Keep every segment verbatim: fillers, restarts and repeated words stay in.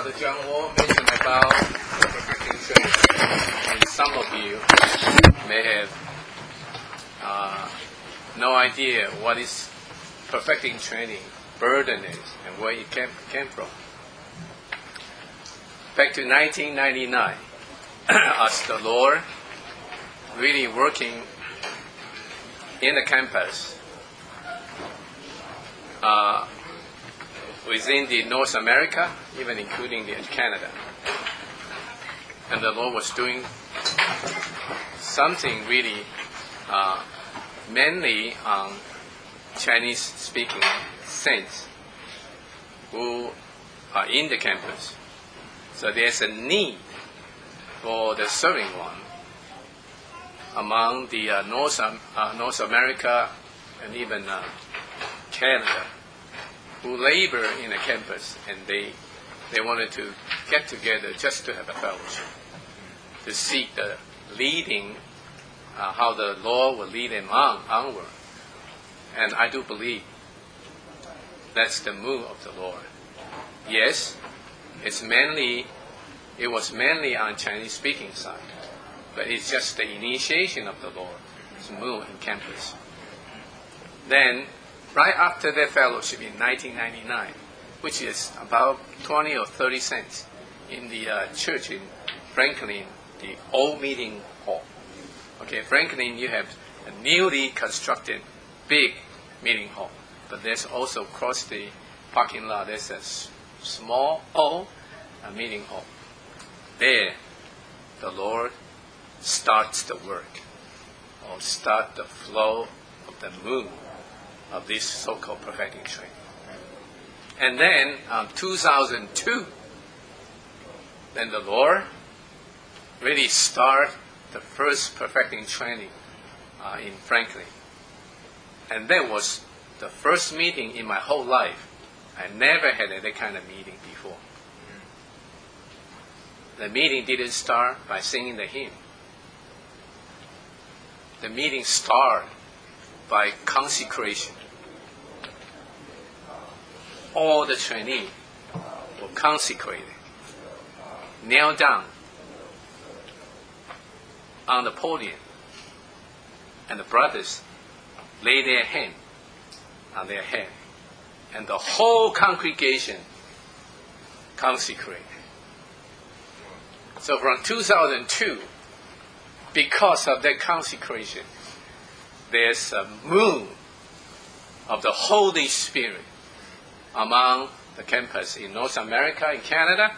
Brother John Wall mentioned about perfecting training. And some of you may have uh, no idea what is perfecting training, burden is, and where it came, came from. Back to nineteen ninety-nine, as the Lord really working in the campus uh, within the North America, even including the Canada. And the Lord was doing something really uh, mainly on Chinese-speaking saints who are in the campus. So there's a need for the serving one among the uh, North, uh, North America and even uh, Canada who labor in the campus, and they they wanted to get together just to have a fellowship, to seek the leading, uh, how the Lord will lead them on onward. And I do believe that's the move of the Lord. Yes, it's mainly, it was mainly on Chinese-speaking side, but it's just the initiation of the Lord's move in campus. Then, right after that fellowship in nineteen ninety-nine, which is about twenty or thirty cents in the uh, church in Franklin, the old meeting hall. Okay, Franklin, you have a newly constructed big meeting hall, but there's also across the parking lot, there's a s- small old uh, meeting hall. There, the Lord starts the work, or start the flow of the move of this so-called perfecting training. And then, um, two thousand two, then the Lord really start the first perfecting training uh, in Franklin. And that was the first meeting in my whole life. I never had that kind of meeting before. The meeting didn't start by singing the hymn. The meeting started by consecration. All the trainees were consecrated, kneel down on the podium, and the brothers lay their hand on their head, and the whole congregation consecrated. So from two thousand two, because of that consecration, there's a move of the Holy Spirit among the campus in North America and Canada.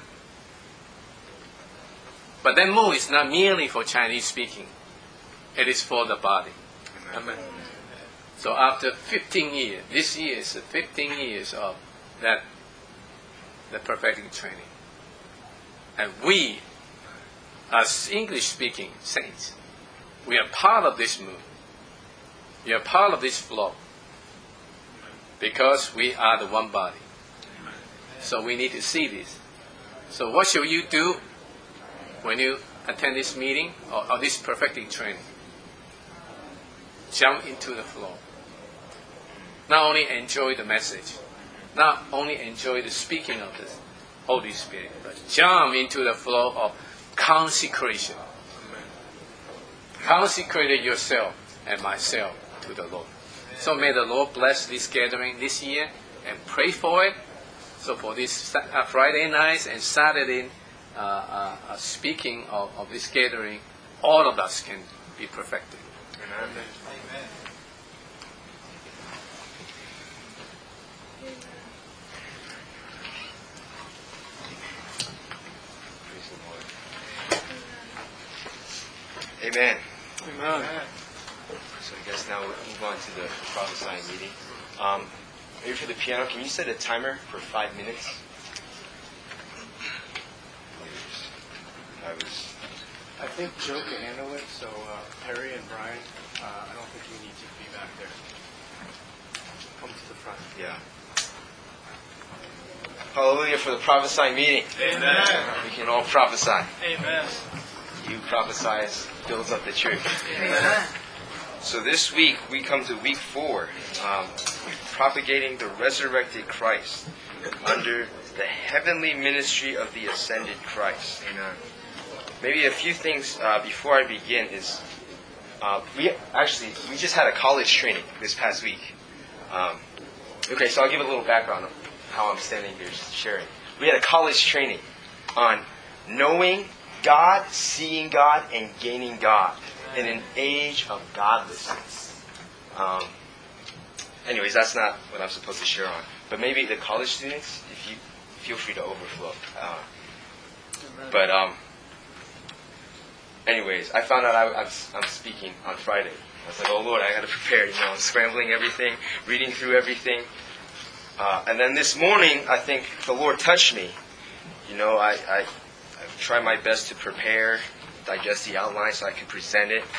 But that move is not merely for Chinese speaking. It is for the body. Amen. So after fifteen years, this year is fifteen years of that, the perfecting training. And we, as English-speaking saints, we are part of this move. We are part of this flow. Because we are the one body. So we need to see this. So what should you do when you attend this meeting or, or this perfecting training? Jump into the flow. Not only enjoy the message, not only enjoy the speaking of the Holy Spirit, but jump into the flow of consecration. Consecrate yourself and myself to the Lord. So may the Lord bless this gathering this year and pray for it. So for this uh, Friday nights and Saturday uh, uh, uh, speaking of, of this gathering, all of us can be perfected. Amen. Amen. Amen. Amen. Amen. So I guess now we'll move on to the prophesying meeting. Um, maybe for the piano, can you set a timer for five minutes? I was. I think Joe can handle it. So uh, Perry and Brian, uh, I don't think you need to be back there. Come to the front. Yeah. Hallelujah for the prophesying meeting. Amen. We can all prophesy. Amen. You prophesy builds up the church. Amen. So this week, we come to week four, um, propagating the resurrected Christ under the heavenly ministry of the ascended Christ. Amen. Maybe a few things uh, before I begin is, uh, we actually, we just had a college training this past week. Um, okay, so I'll give a little background of how I'm standing here sharing. We had a college training on knowing God, seeing God, and gaining God in an age of godlessness. Um, anyways, that's not what I'm supposed to share on. But maybe the college students, if you feel free to overflow. Uh, but um, anyways, I found out I, I'm, I'm speaking on Friday. I was like, oh Lord, I got to prepare. You know, I'm scrambling everything, reading through everything. Uh, and then this morning, I think the Lord touched me. You know, I, I, I tried my best to prepare, digest the outline so I could present it.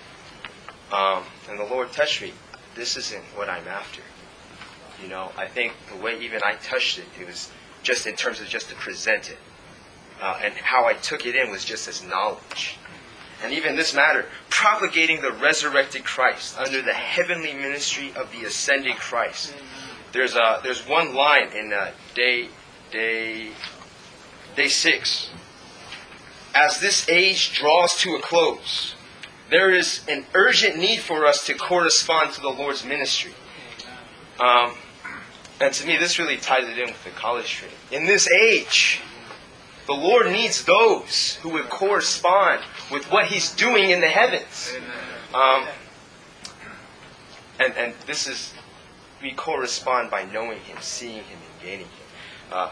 Um, and the Lord touched me. This isn't what I'm after. You know, I think the way even I touched it, it was just in terms of just to present it. Uh, and how I took it in was just as knowledge. And even this matter, propagating the resurrected Christ under the heavenly ministry of the ascended Christ. There's a, there's one line in uh, day day day six. As this age draws to a close, there is an urgent need for us to correspond to the Lord's ministry. Um, and to me, this really ties it in with the college training. In this age, the Lord needs those who would correspond with what He's doing in the heavens. Um, and, and this is, we correspond by knowing Him, seeing Him, and gaining Him. Uh,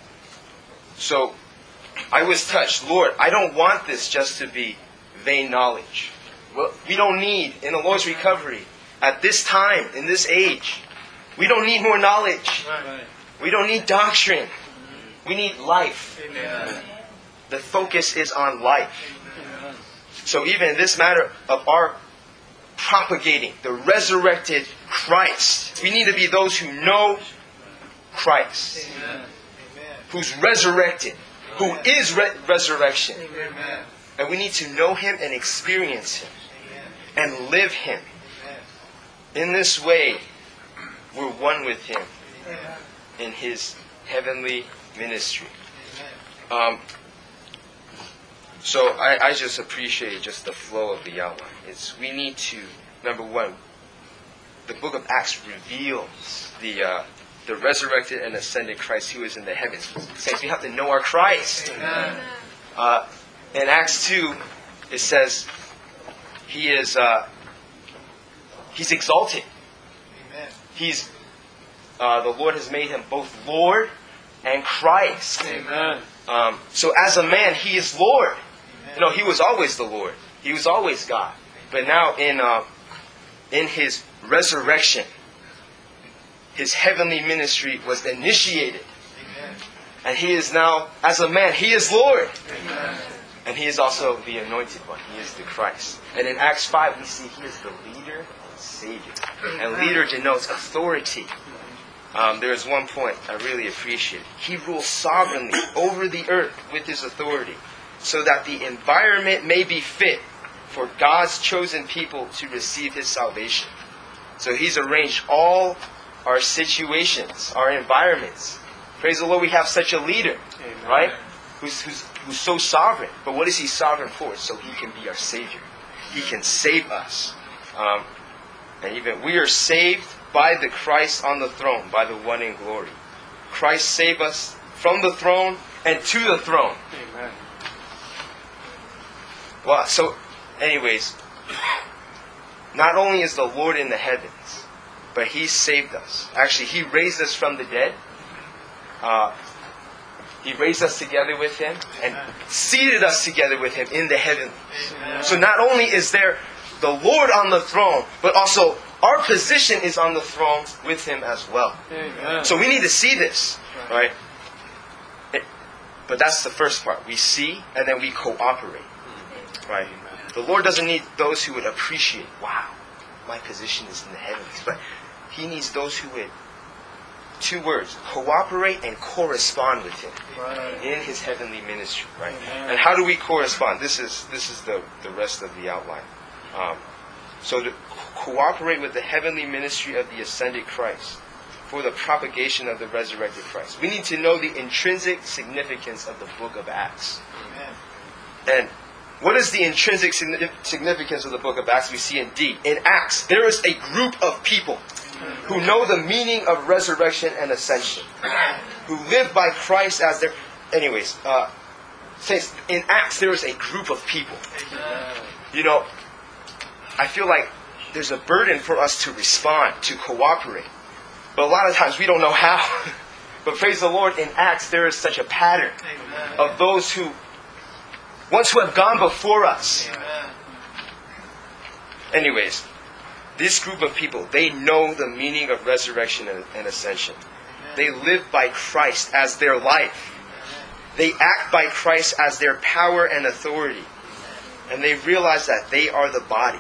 so, I was touched. Lord, I don't want this just to be vain knowledge. Well, we don't need, in the Lord's recovery, at this time, in this age, we don't need more knowledge. We don't need doctrine. We need life. Amen. The focus is on life. Amen. So even in this matter of our propagating the resurrected Christ, we need to be those who know Christ. Amen. Who's resurrected. Who is re- resurrection. Amen. And we need to know Him and experience Him. Amen. And live Him. Amen. In this way, we're one with Him. Amen. In His heavenly ministry. Um, so I, I just appreciate just the flow of the outline. It's we need to, number one, the book of Acts reveals the uh, the resurrected and ascended Christ who is in the heavens. Saints, we have to know our Christ. Uh, in Acts two, it says He is uh, He's exalted. He's uh, the Lord has made Him both Lord and Christ. Amen. Um, so as a man, He is Lord. Amen. You know, He was always the Lord. He was always God. But now in uh, in His resurrection, His heavenly ministry was initiated. Amen. And He is now, as a man, He is Lord. Amen. And He is also the anointed one. He is the Christ. And in Acts five, we see He is the leader and Savior. And leader denotes authority. Um, there is one point I really appreciate. He rules sovereignly over the earth with His authority so that the environment may be fit for God's chosen people to receive His salvation. So He's arranged all our situations, our environments. Praise the Lord, we have such a leader, Amen. Right? Who's, who's, who's so sovereign. But what is He sovereign for? So He can be our Savior. He can save us. Um, and even we are saved by the Christ on the throne, by the one in glory. Christ saved us from the throne and to the throne. Amen. Well, so, anyways, not only is the Lord in the heavens, but He saved us. Actually, He raised us from the dead. Uh, he raised us together with Him and seated us together with Him in the heavenlies. So not only is there the Lord on the throne, but also our position is on the throne with Him as well. Amen. So we need to see this, right? It, but that's the first part. We see and then we cooperate, right? The Lord doesn't need those who would appreciate, wow, my position is in the heavens. But He needs those who would, two words, cooperate and correspond with Him right. in His heavenly ministry, right? Amen. And how do we correspond? This is this is the, the rest of the outline. Um, so to cooperate with the heavenly ministry of the ascended Christ. for the propagation of the resurrected Christ. We need to know the intrinsic significance of the book of Acts. Amen. And what is the intrinsic significance of the book of Acts? We see in D. In Acts, there is a group of people who know the meaning of resurrection and ascension, who live by Christ as their... Anyways, uh, says in Acts, there is a group of people. You know, I feel like there's a burden for us to respond, to cooperate. But a lot of times we don't know how. But praise the Lord, in Acts, there is such a pattern of those who, ones who have gone before us. Anyways, this group of people, they know the meaning of resurrection and, and ascension. They live by Christ as their life. They act by Christ as their power and authority. And they realize that they are the body.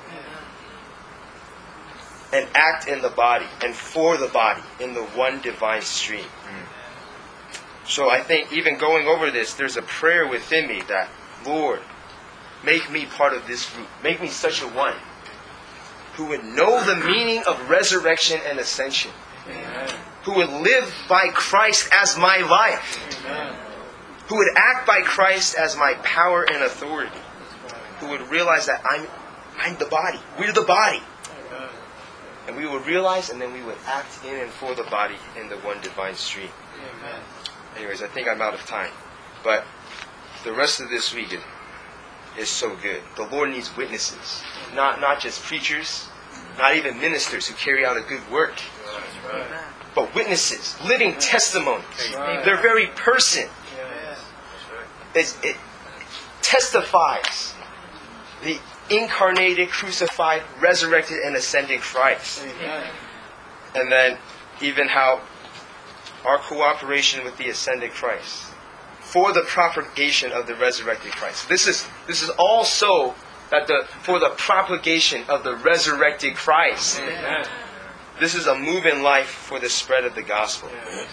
And act in the body and for the body in the one divine stream. So I think even going over this, there's a prayer within me that, Lord, make me part of this group. Make me such a one who would know the meaning of resurrection and ascension. Amen. Who would live by Christ as my life. Amen. Who would act by Christ as my power and authority. Who would realize that I'm, I'm the body. We're the body. Amen. And we would realize and then we would act in and for the body in the one divine stream. Amen. Anyways, I think I'm out of time. But the rest of this week is so good. The Lord needs witnesses. Not not just preachers, not even ministers who carry out a good work. Right. But witnesses, living testimonies. Right. Their very person is, it testifies the incarnated, crucified, resurrected, and ascended Christ. Amen. And then even how our cooperation with the ascended Christ for the propagation of the resurrected Christ. This is this is also that the for the propagation of the resurrected Christ. Amen. This is a move in life for the spread of the gospel.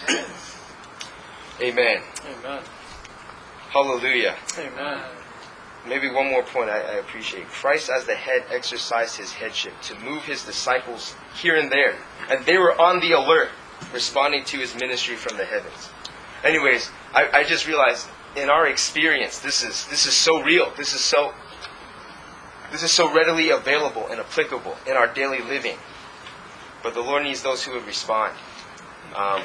Amen. Amen. Hallelujah. Amen. Maybe one more point I, I appreciate. Christ as the head exercised his headship to move his disciples here and there. And they were on the alert, responding to his ministry from the heavens. Anyways, I, I just realized in our experience, this is this is so real. This is so this is so readily available and applicable in our daily living. But the Lord needs those who would respond. Um,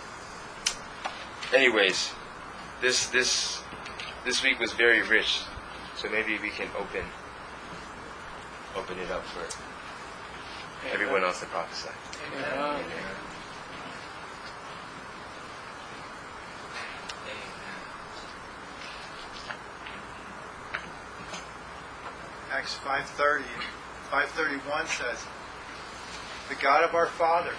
anyways, this this this week was very rich. So maybe we can open open it up for everyone else to prophesy. Amen. Acts five thirty, five thirty-one says, "The God of our fathers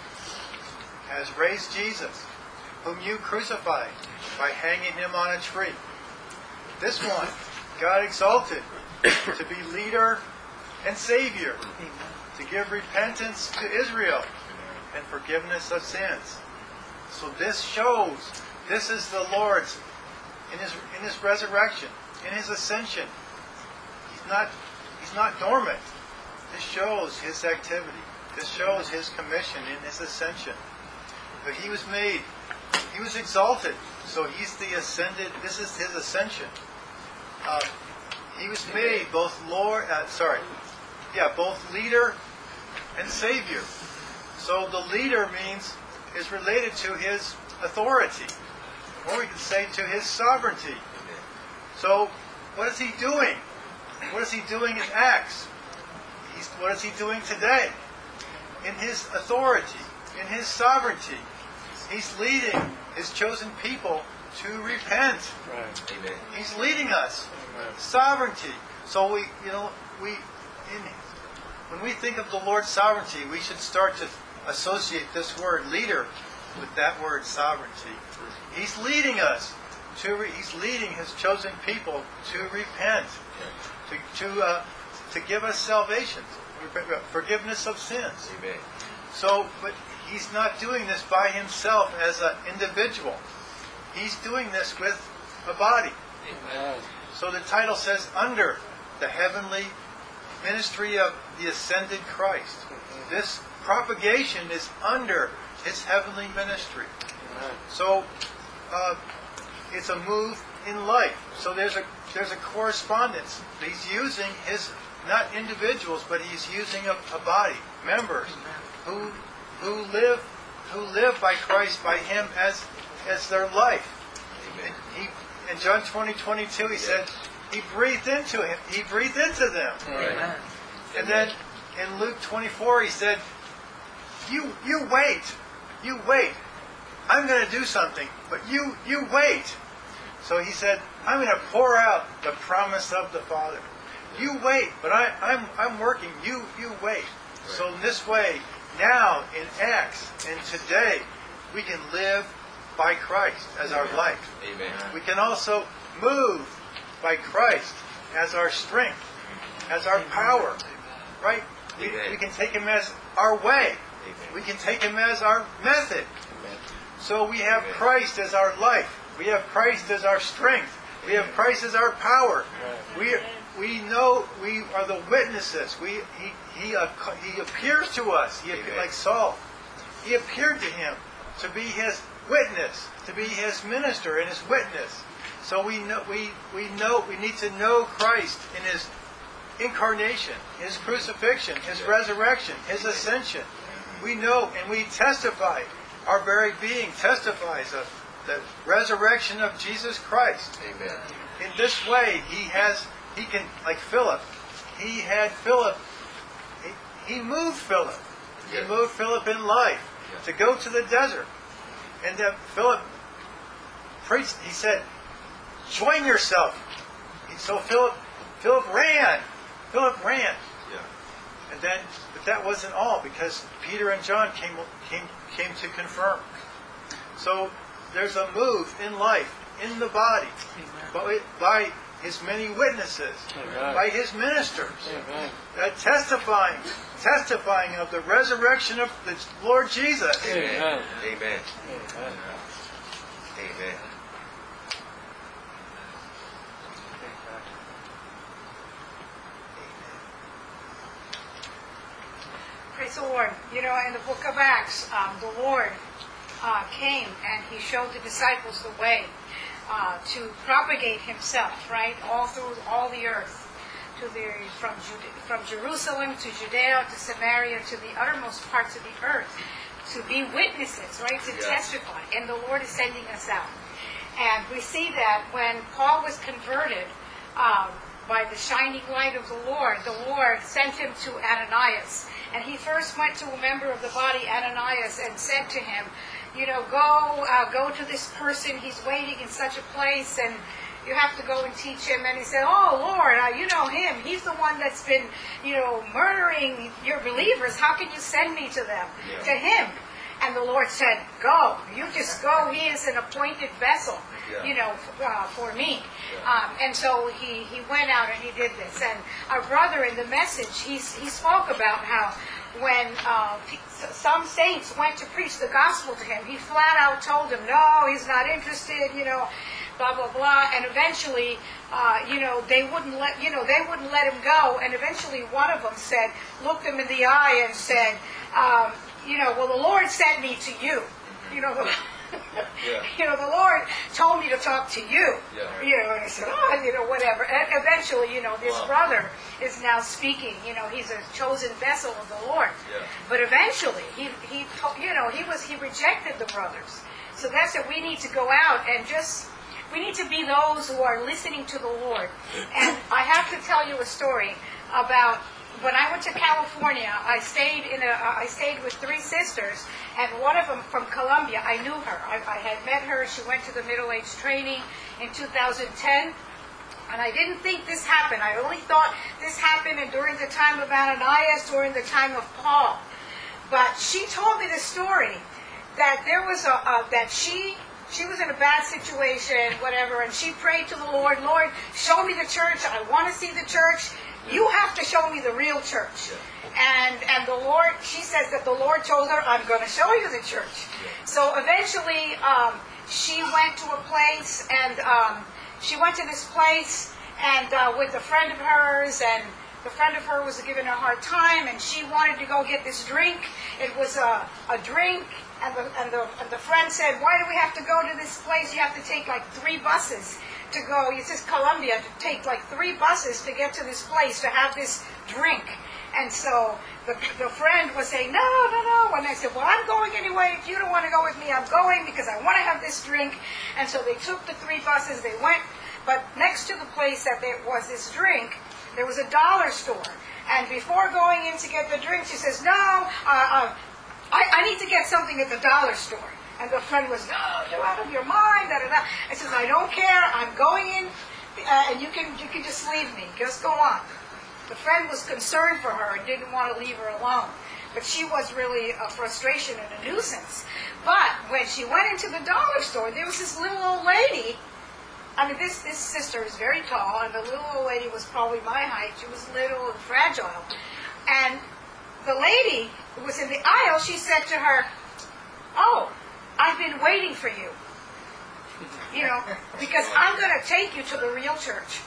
has raised Jesus, whom you crucified by hanging him on a tree. This one God exalted to be leader and Savior, to give repentance to Israel and forgiveness of sins." So this shows, this is the Lord's, in his in his resurrection, in his ascension. He's not, he's not dormant. This shows his activity. This shows his commission in his ascension. But he was made, he was exalted. So he's the ascended, this is his ascension. Uh, he was made both Lord, uh, sorry, yeah, both leader and Savior. So the leader means, is related to his authority. Or we could say to his sovereignty. So what is he doing? What is he doing in Acts? He's, what is he doing today? In his authority, in his sovereignty, he's leading his chosen people to repent. Right. Amen. He's leading us. Amen. Sovereignty. So we, you know, we, in, when we think of the Lord's sovereignty, we should start to associate this word leader with that word sovereignty. He's leading us to. Re, he's leading his chosen people to repent, to to uh, to give us salvation, forgiveness of sins. Amen. So, but he's not doing this by himself as an individual. He's doing this with a body. Amen. So the title says, "Under the heavenly ministry of the ascended Christ." Mm-hmm. This propagation is under his heavenly ministry. So uh, it's a move in life. So there's a there's a correspondence. He's using his, not individuals, but he's using a, a body, members, who who live who live by Christ, by him as as their life. And he in John twenty twenty-two he said he breathed into him. He breathed into them. Right. And then in Luke twenty-four he said, You you wait. You wait. I'm going to do something, but you you wait. So he said, I'm going to pour out the promise of the Father. You wait, but I, I'm I'm working. You you wait. So in this way, now in Acts and today, we can live by Christ as our life. Amen. We can also move by Christ as our strength, as our power. Right? We, we can take him as our way. We can take him as our method. So we have Christ as our life. We have Christ as our strength. We have Christ as our power. We we know we are the witnesses. We he he uh, he appears to us. He like Saul. He appeared to him to be his witness, to be his minister and his witness. So we know we we know we need to know Christ in his incarnation, his crucifixion, his resurrection, his ascension. We know and we testify. Our very being testifies of the resurrection of Jesus Christ. Amen. In this way, he has, he can, like Philip, he had Philip, he, he moved Philip. He Yes. moved Philip in life Yes. to go to the desert. And then Philip preached, he said, join yourself. So Philip, Philip ran. Philip ran. Yeah. And then, but that wasn't all, because Peter and John came came came to confirm. So there's a move in life, in the body, by, by his many witnesses, Amen. by his ministers, Amen. that testifying, testifying of the resurrection of the Lord Jesus. Amen. Amen. Amen. Amen. Praise the Lord. You know, in the book of Acts, um, the Lord uh, came and he showed the disciples the way uh, to propagate himself, right, all through all the earth, to the from Jude- from Jerusalem to Judea to Samaria to the uttermost parts of the earth, to be witnesses, right, to Yeah. testify. And the Lord is sending us out. And we see that when Paul was converted um, by the shining light of the Lord, the Lord sent him to Ananias. And he first went to a member of the body, Ananias, and said to him, you know, go uh, go to this person. He's waiting in such a place, and you have to go and teach him. And he said, oh, Lord, uh, you know him. He's the one that's been, you know, murdering your believers. How can you send me to them, Yeah. to him? And the Lord said, go. You just go. He is an appointed vessel, Yeah. you know, f- uh, for me. Yeah. Um, and so he, he went out and he did this. And our brother in the message, he, he spoke about how when uh, p- some saints went to preach the gospel to him, he flat out told them, no, he's not interested, you know, blah, blah, blah. And eventually, uh, you know, they wouldn't let, you know, they wouldn't let him go. And eventually one of them said, looked him in the eye and said, um, you know, well, the Lord sent me to you. You know, the, Yeah. you know, the Lord told me to talk to you. Yeah. You know, and he said, oh, you know, whatever. And eventually, you know, this Wow. brother is now speaking. You know, he's a chosen vessel of the Lord. Yeah. But eventually, he, he, to- you know, he was, he rejected the brothers. So that's what we need to go out and just, we need to be those who are listening to the Lord. And I have to tell you a story about when I went to California. I stayed in a, I stayed with three sisters, and one of them from Colombia. I knew her. I, I had met her. She went to the middle age training in two thousand ten. And I didn't think this happened. I only thought this happened during the time of Ananias, during the time of Paul. But she told me the story that there was a, a that she she was in a bad situation, whatever, and she prayed to the Lord, Lord, show me the church. I want to see the church. You have to show me the real church. And and the Lord, she says that the Lord told her, I'm going to show you the church. So eventually, um, she went to a place, and um, she went to this place, and uh, with a friend of hers, and the friend of her was giving her a hard time, and she wanted to go get this drink. It was a, a drink And the, and, the, and the friend said, why do we have to go to this place? You have to take like three buses to go. It says Columbia, to take like three buses to get to this place to have this drink. And so the, the friend was saying, no, no, no. And I said, well, I'm going anyway. If you don't want to go with me, I'm going because I want to have this drink. And so they took the three buses. They went. But next to the place that there was this drink, there was a dollar store. And before going in to get the drink, she says, no, uh, uh, I, I need to get something at the dollar store. And the friend was, no, you're out of your mind. Da, da, da. I says, I don't care. I'm going in, uh, and you can you can just leave me. Just go on. The friend was concerned for her and didn't want to leave her alone. But she was really a frustration and a nuisance. But when she went into the dollar store, there was this little old lady. I mean, this, this sister is very tall, and the little old lady was probably my height. She was little and fragile. And the lady who was in the aisle, she said to her, oh, I've been waiting for you. You know, because I'm going to take you to the real church.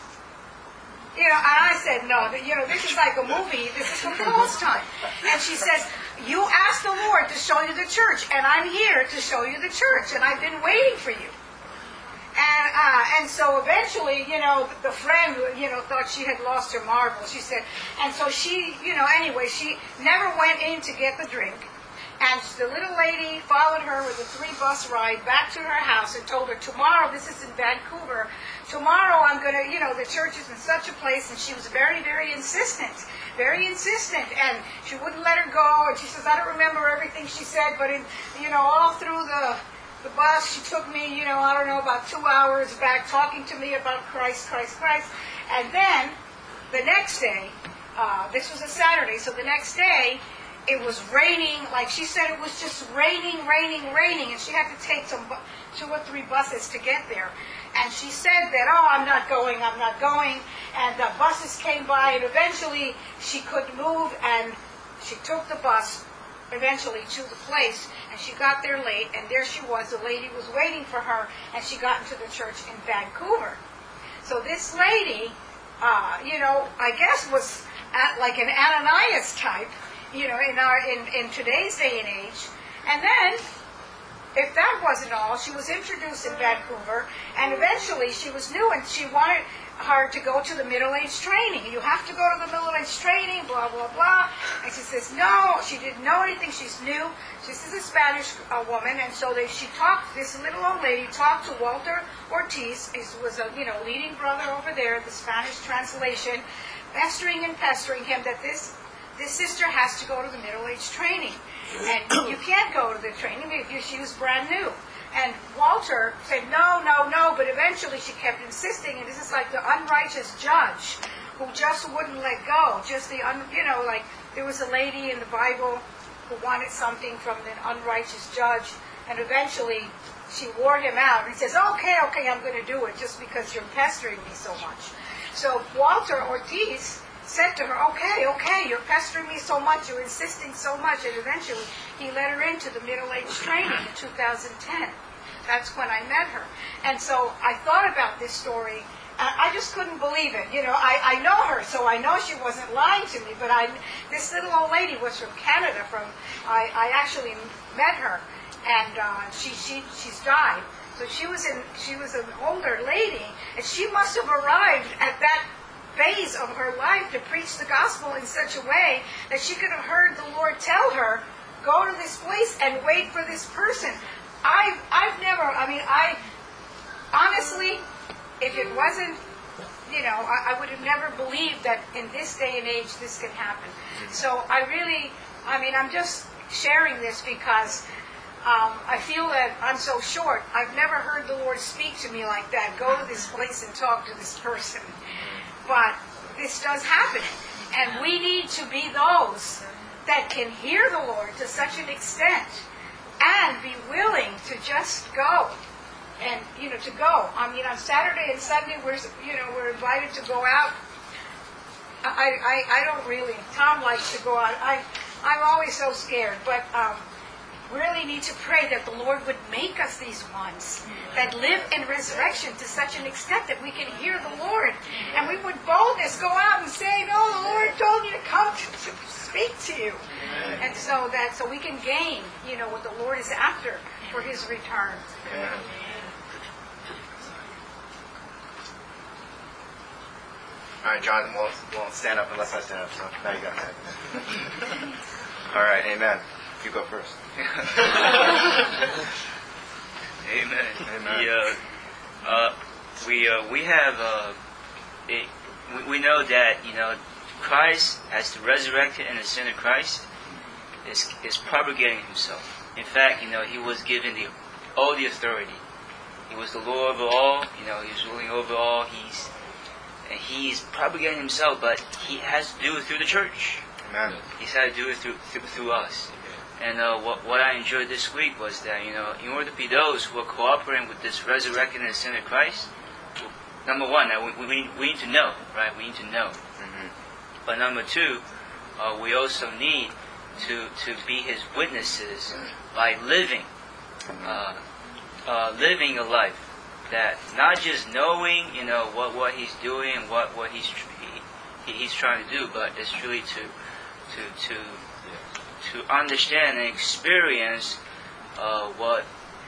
You know, and I said, no, you know, this is like a movie. This is from Paul's time. And she says, you asked the Lord to show you the church, and I'm here to show you the church, and I've been waiting for you. And uh, and so eventually, you know, the friend, you know, thought she had lost her marbles. She said, and so she, you know, anyway, she never went in to get the drink. And the little lady followed her with a three-bus ride back to her house and told her, tomorrow, this is in Vancouver, tomorrow I'm going to, you know, the church is in such a place. And she was very, very insistent, very insistent. And she wouldn't let her go. And she says, I don't remember everything she said, but, in, you know, all through the... The bus, she took me, you know, I don't know, about two hours back talking to me about Christ, Christ, Christ. And then, the next day, uh, this was a Saturday, so the next day, it was raining, like she said, it was just raining, raining, raining, and she had to take some bu- two or three buses to get there. And she said that, oh, I'm not going, I'm not going. And the buses came by, and eventually she couldn't move, and she took the bus eventually to the place, and she got there late, and there she was, the lady was waiting for her, and she got into the church in Vancouver. So this lady, uh, you know, I guess was at, like an Ananias type, you know, in our in, in today's day and age. And then, if that wasn't all, she was introduced in Vancouver, and eventually she was new, and she wanted her to go to the middle-age training. You have to go to the middle-age training, blah, blah, blah. And she says, no, she didn't know anything. She's new. This is a Spanish uh, woman. And so they, she talked, this little old lady talked to Walter Ortiz, who was a, you know, leading brother over there, the Spanish translation, pestering and pestering him that this, this sister has to go to the middle-age training. And you can't go to the training because she was brand new. And Walter said, no, no, no, but eventually she kept insisting, and this is like the unrighteous judge who just wouldn't let go. Just the, un, you know, like there was a lady in the Bible who wanted something from an unrighteous judge, and eventually she wore him out. And he says, okay, okay, I'm going to do it just because you're pestering me so much. So Walter Ortiz said to her, okay, okay, you're pestering me so much, you're insisting so much, and eventually he let her into the middle-age training in two thousand ten. That's when I met her. And so I thought about this story, and I just couldn't believe it. You know, I, I know her, so I know she wasn't lying to me, but I, this little old lady was from Canada. From I, I actually met her, and uh, she, she she's died. So she was in she was an older lady, and she must have arrived at that phase of her life to preach the gospel in such a way that she could have heard the Lord tell her, go to this place and wait for this person. I've, I've never, I mean, I, honestly, if it wasn't, you know, I, I would have never believed that in this day and age this can happen. So I really, I mean, I'm just sharing this because um, I feel that I'm so short. I've never heard the Lord speak to me like that. Go to this place and talk to this person. But this does happen. And we need to be those that can hear the Lord to such an extent and be willing to just go. And, you know, to go. I mean, on Saturday and Sunday, we're, you know, we're invited to go out. I, I, I don't really, Tom likes to go out. I, I'm always so scared. But um, really need to pray that the Lord would make us these ones that live in resurrection to such an extent that we can hear the Lord. And we would boldness go out and say, no, the Lord told me to come to, to speak to you. And so that so we can gain, you know, what the Lord is after for his return. All right, John won't, won't stand up unless I stand up, so now you got that. All right, amen. You go first. Amen. Amen. We, uh, uh, we, uh, we have, uh, it, we, we know that, you know, Christ, as the resurrected and ascended Christ, is, is propagating himself. In fact, you know, he was given the, all the authority. He was the Lord over all, you know, he was ruling over all. He's, and he's propagating himself, but he has to do it through the church. Amen. He's had to do it through, through, through us. And uh, what, what I enjoyed this week was that, you know, in order to be those who are cooperating with this resurrected and ascended Christ, number one, uh, we, we, we need to know, right? We need to know. Mm-hmm. But number two, uh, we also need to, to be his witnesses by living, uh, uh, living a life that not just knowing, you know, what, what he's doing and what, what he's he, he's trying to do, but it's truly to to to to understand and experience uh, what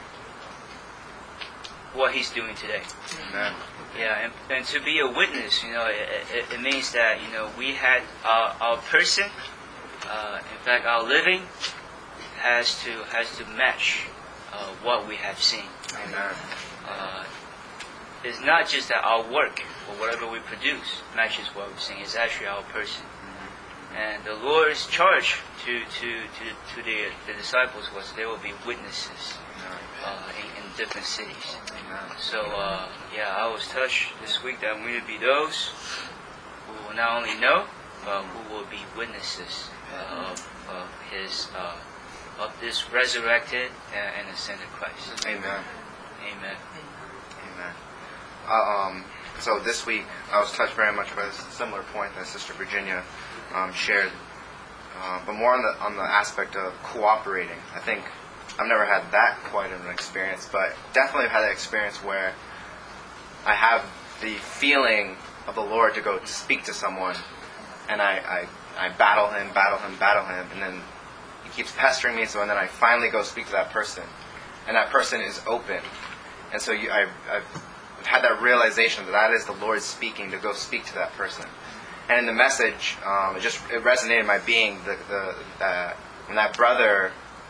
what he's doing today. Amen. Yeah, and, and to be a witness, you know, it, it, it means that, you know, we had our, our person, uh, in fact, our living has to has to match uh, what we have seen. Amen. Uh, it's not just that our work or whatever we produce matches what we're seeing. It's actually our person. And the Lord's charge to to to, to the, the disciples was they will be witnesses uh, in, in different cities. So uh, yeah, I was touched this week that we will be those who will not only know, but who will be witnesses uh, of, of His uh, of this resurrected and, and ascended Christ. Amen. Amen. Amen. Uh, um, so this week, I was touched very much by a similar point that Sister Virginia um, shared, uh, but more on the on the aspect of cooperating. I think I've never had that quite of an experience, but definitely had that experience where I have the feeling of the Lord to go speak to someone, and I, I, I battle him, battle him, battle him, and then he keeps pestering me, so and then I finally go speak to that person, and that person is open. And so you, I've, I've had that realization that that is the Lord speaking to go speak to that person. And in the message, um, it just it resonated in my being the, the, that when that brother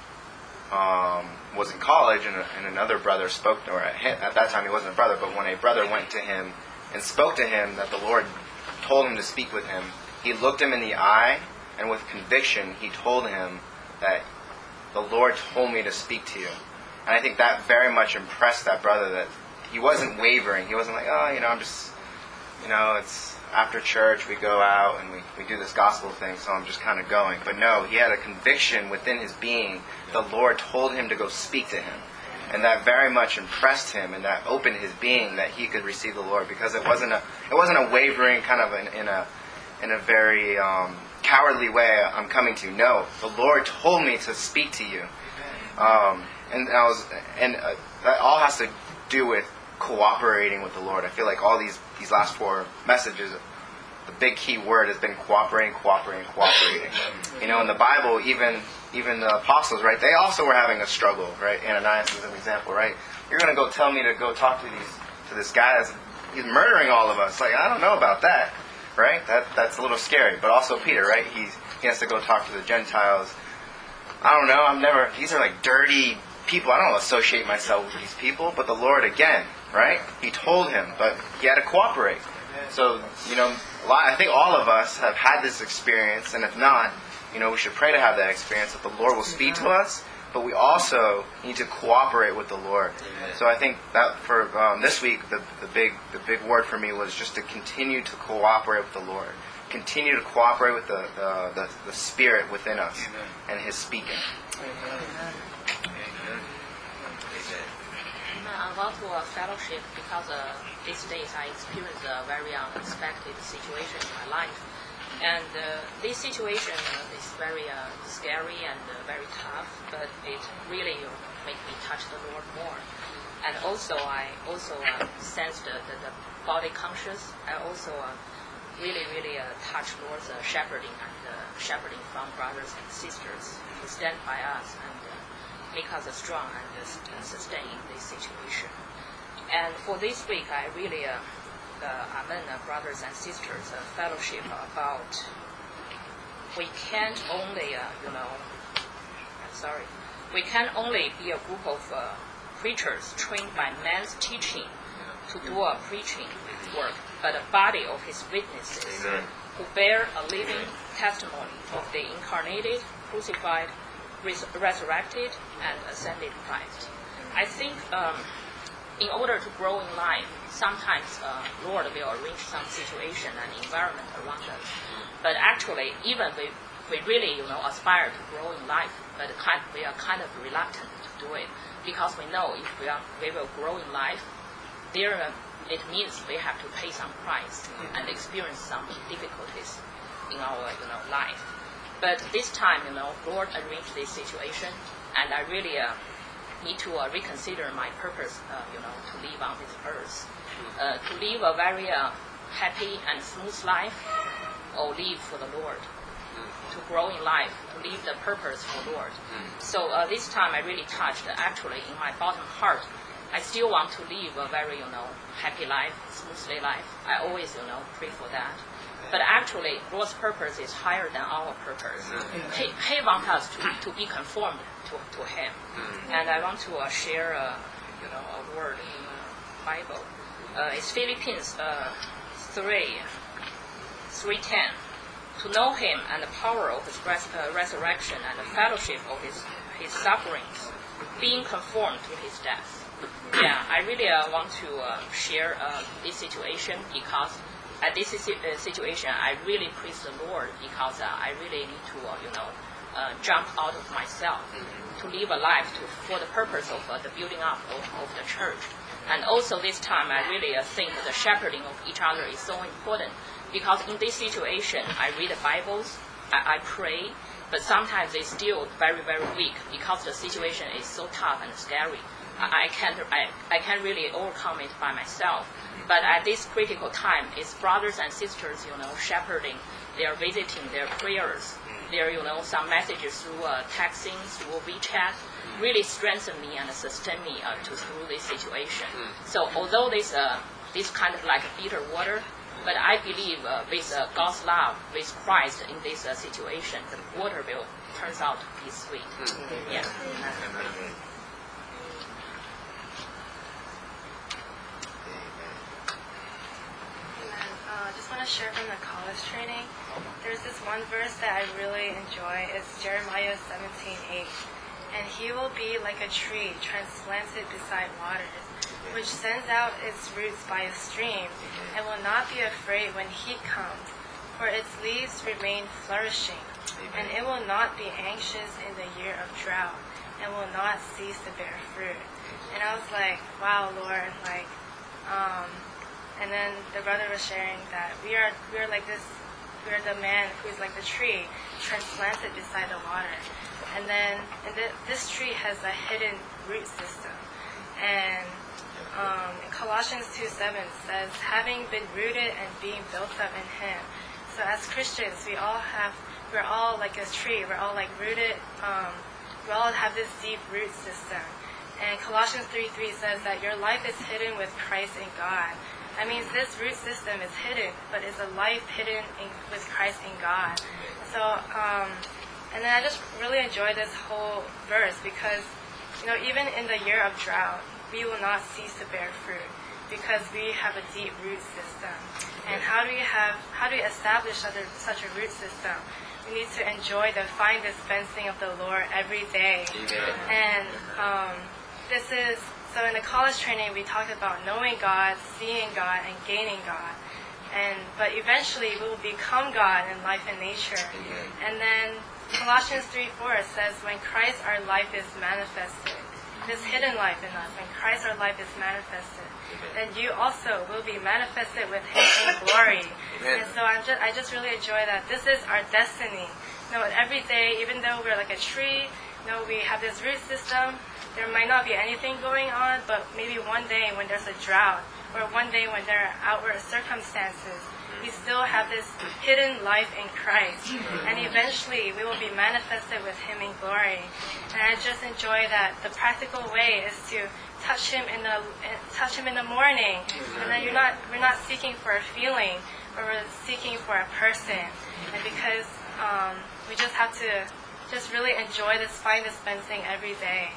um, was in college and, a, and another brother spoke, or at, at that time he wasn't a brother, but when a brother went to him and spoke to him that the Lord told him to speak with him, he looked him in the eye, and with conviction he told him that the Lord told me to speak to you. And I think that very much impressed that brother, that he wasn't wavering. He wasn't like, oh, you know, I'm just, you know, it's after church, we go out and we, we do this gospel thing, so I'm just kind of going. But no, he had a conviction within his being. The Lord told him to go speak to him. And that very much impressed him, and that opened his being that he could receive the Lord, because it wasn't a it wasn't a wavering kind of in, in a in a very um, cowardly way. I'm coming to you. No, the Lord told me to speak to you. Um, And I was, and uh, that all has to do with cooperating with the Lord. I feel like all these, these last four messages, the big key word has been cooperating, cooperating, cooperating. You know, in the Bible, even even the apostles, right? They also were having a struggle, right? Ananias is an example, right? You're going to go tell me to go talk to these to this guy that's he's murdering all of us. Like, I don't know about that, right? That that's a little scary. But also Peter, right? He's he has to go talk to the Gentiles. I don't know. I'm never. These are like dirty people. I don't associate myself with these people. But the Lord, again, right? He told him, but he had to cooperate. So, you know, a lot, I think all of us have had this experience, and if not, you know, we should pray to have that experience, that the Lord will speak to us, but we also need to cooperate with the Lord. So I think that for um, this week, the, the big the big word for me was just to continue to cooperate with the Lord. Continue to cooperate with the the, the, the Spirit within us and His speaking. I want to uh, fellowship because uh, these days I experienced a very unexpected situation in my life. And uh, this situation uh, is very uh, scary and uh, very tough, but it really uh, make me touch the Lord more. And also, I also uh, sense the, the, the body conscious. I also uh, really, really uh, touch Lord's uh, shepherding and uh, shepherding from brothers and sisters who stand by us and uh, make us uh, strong and uh, sustain in this situation. And for this week, I really, uh, uh, Amen, uh, brothers and sisters, uh, fellowship about we can't only, uh, you know, I'm sorry, we can only be a group of uh, preachers trained by man's teaching to do a preaching work, but a body of his witnesses Amen. who bear a living testimony of the incarnated, crucified, res- resurrected, and ascended Christ. I think um, in order to grow in life, sometimes uh, Lord will arrange some situation and environment around us. But actually, even we, we really, you know, aspire to grow in life, but kind, we are kind of reluctant to do it because we know if we are, we will grow in life, there uh, it means we have to pay some price and experience some difficulties in our, you know, life. But this time, you know, Lord arranged this situation, and I really uh, need to uh, reconsider my purpose, uh, you know, to live on this earth, uh, to live a very uh, happy and smooth life, or live for the Lord, to grow in life, to live the purpose for Lord. So uh, this time I really touched, actually, in my bottom heart, I still want to live a very, you know, happy life, smoothly life. I always, you know, pray for that. But actually, Lord's purpose is higher than our purpose. He, he wants us to, to be conformed to, to Him. And I want to uh, share, uh, you know, a word in the Bible. Uh, it's Philippians uh, three, three ten. To know Him and the power of His res- uh, resurrection and the fellowship of His, his sufferings, being conformed to His death. Yeah, I really uh, want to uh, share uh, this situation because at this uh, situation I really praise the Lord because uh, I really need to, uh, you know, uh, jump out of myself to live a life to, for the purpose of uh, the building up of, of the church. And also this time I really uh, think the shepherding of each other is so important because in this situation I read the Bibles, I, I pray, but sometimes it's still very, very weak because the situation is so tough and scary. I can't, I, I can't really overcome it by myself. But at this critical time, it's brothers and sisters, you know, shepherding, they're visiting, their prayers, their, you know, some messages through uh, texting, through WeChat, really strengthen me and sustain me uh, to through this situation. So although this, uh, this kind of like bitter water, but I believe uh, with uh, God's love, with Christ in this uh, situation, the water will turns out to be sweet. Yeah. I uh, just want to share from the college training. There's this one verse that I really enjoy. It's Jeremiah seventeen eight. And he will be like a tree transplanted beside waters, which sends out its roots by a stream, and will not be afraid when heat comes, for its leaves remain flourishing. And it will not be anxious in the year of drought, and will not cease to bear fruit. And I was like, wow, Lord, like, um, and then the brother was sharing that we are we are like this, we are the man who is like the tree transplanted beside the water. And then and the, this tree has a hidden root system. And um, in Colossians two seven says, having been rooted and being built up in Him. So as Christians, we all have, we're all like a tree. We're all like rooted. Um, we all have this deep root system. And Colossians three three says that your life is hidden with Christ in God. That means this root system is hidden, but it's a life hidden in, with Christ in God. So, um, and then I just really enjoy this whole verse because, you know, even in the year of drought, we will not cease to bear fruit because we have a deep root system. And how do we have, how do we establish such a, such a root system? We need to enjoy the fine dispensing of the Lord every day. And um, this is. So in the college training, we talked about knowing God, seeing God, and gaining God. And but eventually, we will become God in life and nature. And then Colossians three four says, when Christ our life is manifested, this hidden life in us, when Christ our life is manifested, then you also will be manifested with Him in glory. And so I'm just, I just really enjoy that. This is our destiny. You know, every day, even though we're like a tree, you know, we have this root system, there might not be anything going on, but maybe one day when there's a drought, or one day when there are outward circumstances, we still have this hidden life in Christ. And eventually we will be manifested with Him in glory. And I just enjoy that the practical way is to touch Him in the touch Him in the morning. And then you're not we're not seeking for a feeling, but we're seeking for a person. And because um, we just have to just really enjoy this fine dispensing every day.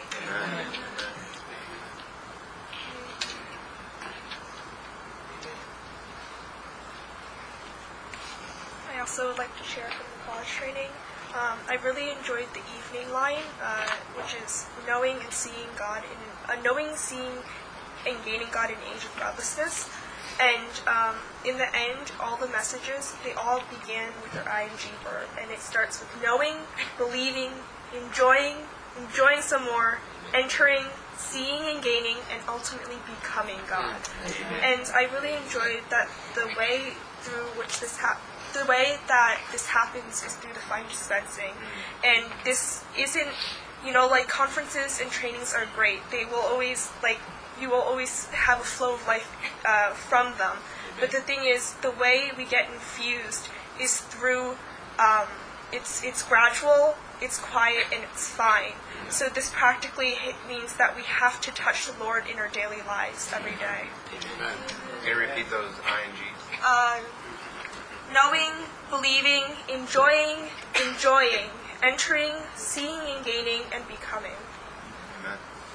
I also would like to share from the college training. Um, I really enjoyed the evening line, uh, which is knowing and seeing God, in, uh, knowing, seeing, and gaining God in age of godlessness. And um, in the end, all the messages, they all begin with their I N G verb. And it starts with knowing, believing, enjoying, enjoying some more, entering, seeing and gaining, and ultimately becoming God. And I really enjoyed that the way through which this happens. The way that this happens is through the fine dispensing. And this isn't, you know, like conferences and trainings are great. They will always, like, you will always have a flow of life uh, from them. But the thing is, the way we get infused is through, um, it's it's gradual, it's quiet, and it's fine. So this practically means that we have to touch the Lord in our daily lives every day. Amen. Can you repeat those I N Gs? Uh, knowing, believing, enjoying, enjoying, entering, seeing and gaining, and becoming. Amen.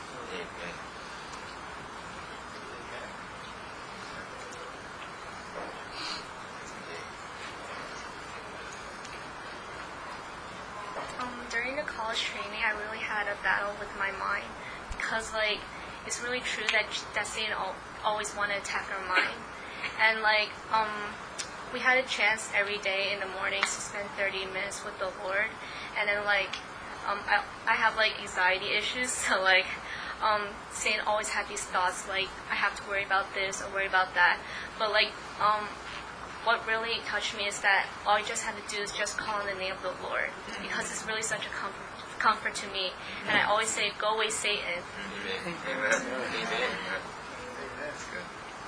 Um, during the college training, I really had a battle with my mind because, like, it's really true that that Satan al- always want to attack our mind, and like, um, we had a chance every day in the mornings to spend thirty minutes with the Lord, and then like, um, I I have like anxiety issues, so like, um, Satan always had these thoughts like I have to worry about this or worry about that, but like, um. What really touched me is that all you just have to do is just call on the name of the Lord, because it's really such a comfort, comfort to me. And I always say, "Go away, Satan." Amen. Amen. Amen. That's good.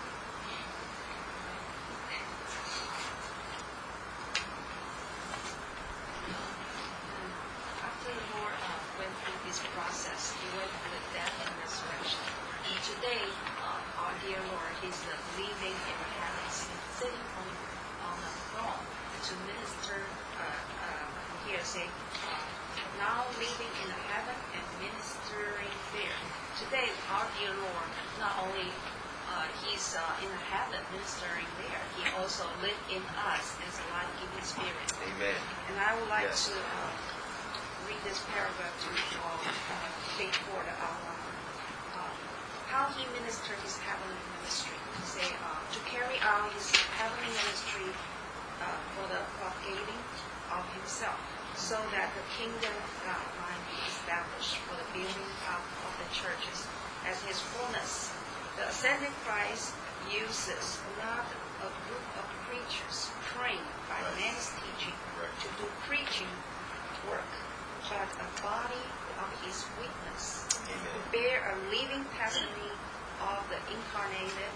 After the Lord uh, went through this process, He went through the death and resurrection. And today, uh, our dear Lord, He's uh, living in the heavens, sitting on on the throne to minister, uh, uh, here say, uh, now living in the heaven and ministering there. Today, our dear Lord, not only uh, He's uh, in the heaven ministering there, He also lives in us as a life-giving Spirit. Amen. And I would like Yes. to uh, read this paragraph to you all, uh, page four, the outline. Uh, how He ministered His heavenly ministry. Say, uh, to carry out His heavenly ministry uh, for the propagating of Himself, so that the kingdom of God might be established for the building up of the churches as His fullness. The ascended Christ uses not a group of preachers trained by man's teaching to do preaching work, but a body of His witness who bear a living testimony of the incarnated,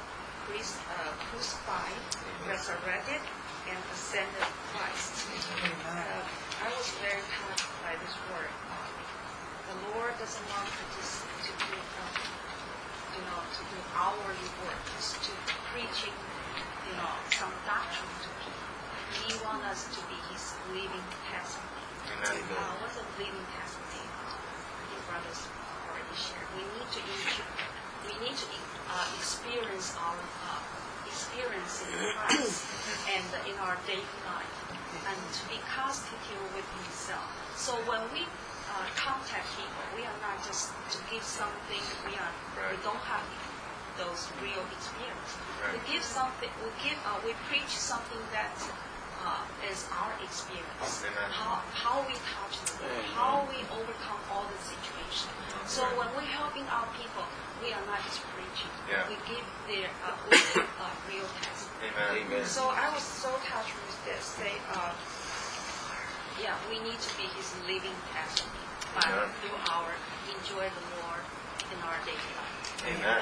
uh, crucified, resurrected, and ascended Christ. Uh, I was very touched by this word. Uh, the Lord doesn't want to just to do, uh, you know, to do hourly work, just to preaching, you know, some doctrine to people. He wants us to be His living testimony. Uh, what's a living testimony? Uh, I think brothers already shared. We need to we need to uh, experience our uh, experience in Christ and in our daily life, and to be constituted with Himself. So when we uh, contact people, we are not just to give something. We are we don't have those real experience. Right. We give something. We give. Uh, we preach something that uh, is our experience. Amen. How how we touch the Lord, how we overcome all the situations. So when we're helping our people, we are not just preaching. Yeah. We give their uh, with the, uh, real test. Amen. Amen. So I was so touched with this. Say, uh, yeah, we need to be His living testimony by Yeah. through our enjoy the Lord in our daily life. Amen.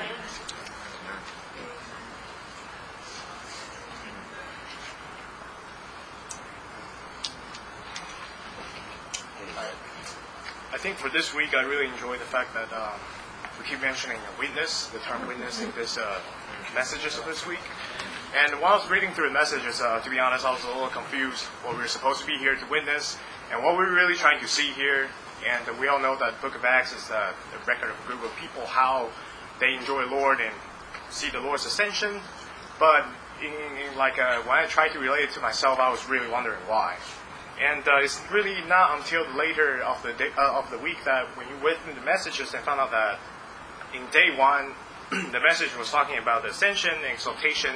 I think for this week, I really enjoy the fact that uh, we keep mentioning a witness, the term witness in this uh, messages of this week. And while I was reading through the messages, uh, to be honest, I was a little confused what we were supposed to be here to witness and what we're really trying to see here. And uh, we all know that the Book of Acts is uh, the record of a group of people, how they enjoy Lord and see the Lord's ascension. But in, in like uh, when I tried to relate it to myself, I was really wondering why. And uh, it's really not until later of the day, uh, of the week that when you went through the messages and found out that in day one, the message was talking about the ascension and exaltation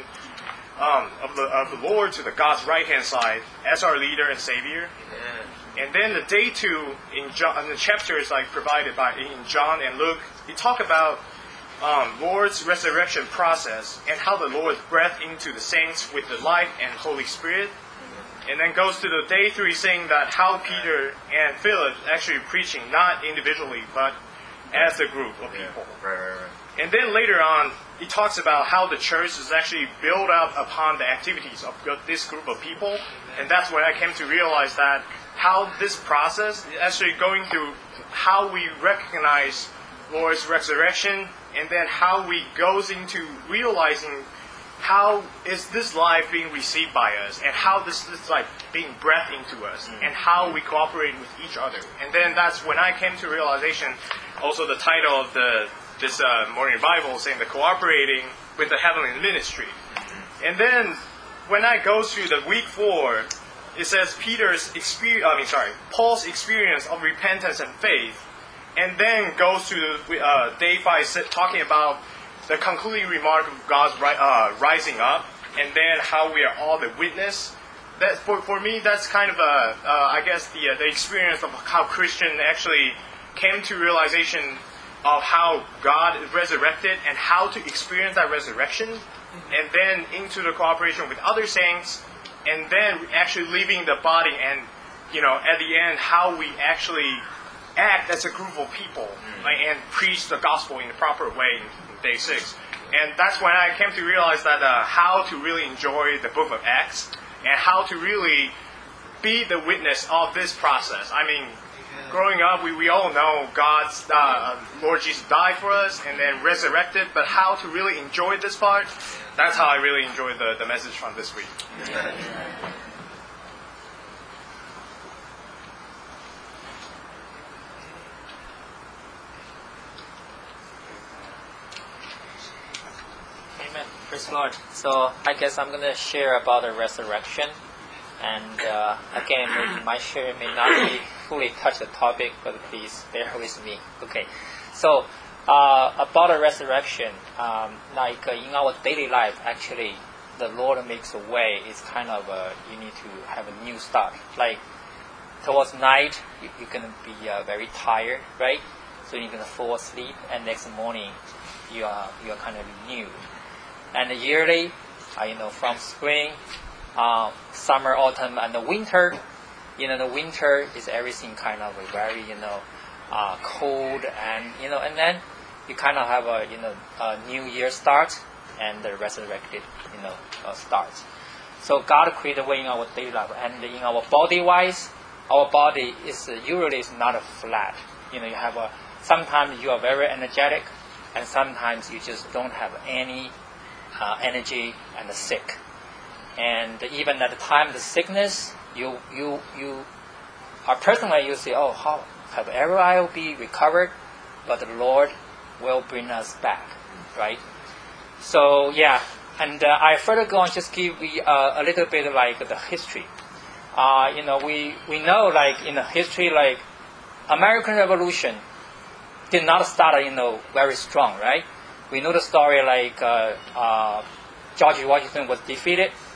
um, of the of the Lord to the God's right hand side as our leader and savior. Amen. And then the day two in John, in the chapters like provided by in John and Luke, he talk about um, Lord's resurrection process and how the Lord breathed into the saints with the life and Holy Spirit. And then goes to the day three saying that how Peter and Philip actually preaching not individually but as a group of people. Right, right, right. And then later on, he talks about how the church is actually built up upon the activities of this group of people. And that's when I came to realize that how this process is actually going through how we recognize Lord's resurrection and then how we goes into realizing how is this life being received by us, and how this is like being breathed into us, mm-hmm. and how we cooperate with each other. And then that's when I came to realization, also the title of the this uh, morning Bible saying the cooperating with the heavenly ministry. Mm-hmm. And then when I go through the week four, it says Peter's experience, I mean sorry, Paul's experience of repentance and faith, and then goes to uh, day five talking about the concluding remark of God's ri- uh, rising up, and then how we are all the witness. That for, for me, that's kind of a, uh, I guess the uh, the experience of how Christian actually came to realization of how God is resurrected and how to experience that resurrection, mm-hmm. and then into the cooperation with other saints, and then actually leaving the body, and you know at the end how we actually act as a group of people, mm-hmm. like, and preach the gospel in the proper way. Day six. And that's when I came to realize that uh, how to really enjoy the book of Acts and how to really be the witness of this process. I mean, growing up, we, we all know God's, uh, Lord Jesus died for us and then resurrected, but how to really enjoy this part, that's how I really enjoyed the, the message from this week. Praise the Lord. So I guess I'm going to share about the resurrection. And uh, again, my share may not be fully touch the topic, but please bear with me. Okay. So uh, about the resurrection, um, like uh, in our daily life, actually, the Lord makes a way. It's kind of a, you need to have a new start. Like towards night, you, you're going to be uh, very tired, right? So you're going to fall asleep, and next morning, you are you are kind of renewed. And yearly, uh, you know, from spring, uh, summer, autumn, and the winter, you know, the winter is everything kind of very, you know, uh, cold, and you know, and then you kind of have a, you know, a new year start and the resurrected, you know, uh, starts. So God created a way in our daily life, and in our body-wise, our body is uh, usually is not a flat. You know, you have a sometimes you are very energetic, and sometimes you just don't have any. Uh, energy and sick, and even at the time of the sickness, you you you are personally you say, oh, how have ever I will be recovered, but the Lord will bring us back, right? So yeah, and uh, I further go and just give you uh, a little bit like the history. Uh, you know, we we know like in the history, like American Revolution did not start, you know, very strong, right? We know the story like uh, uh, George Washington was defeated,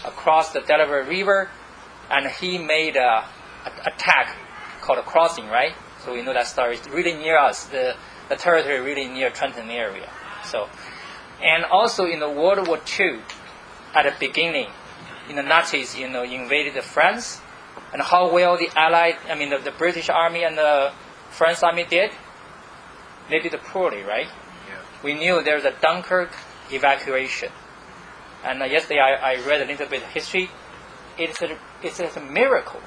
across the Delaware River, and he made a, a attack called a crossing, right? So we know that story. It's really near us, the, the territory really near Trenton area. So, and also in the World War Two, at the beginning, you know, Nazis, you know, invaded France, and how well the Allied, I mean, the, the British Army and the French Army did, they did poorly, right? Yeah. We knew there was a Dunkirk evacuation, and uh, yesterday I, I read a little bit of history. It's a, it's a miracle.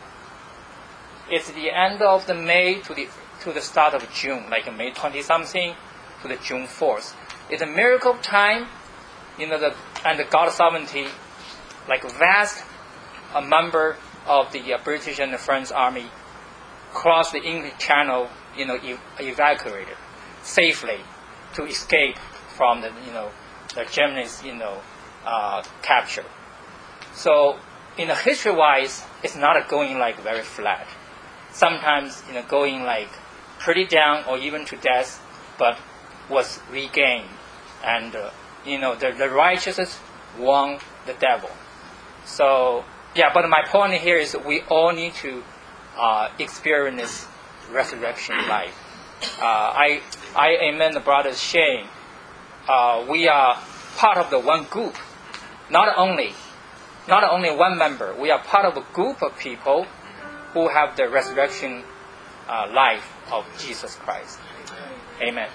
It's the end of the May to the to the start of June, like May twenty something to the June fourth. It's a miracle of time, you know, the and the God's sovereignty, like vast a number of the uh, British and the French army crossed the English Channel, you know, ev- evacuated safely to escape from the, you know, the Germany's, you know, uh, capture. So, in the history-wise, it's not going like very flat. Sometimes, you know, going like pretty down or even to death, but was regained, and uh, you know, the, the righteous won the devil. So, yeah, but my point here is we all need to uh, experience resurrection life. Uh, I, I amen the brother's saying. Uh, we are part of the one group, not only, not only one member. We are part of a group of people who have the resurrection uh, life of Jesus Christ. Amen.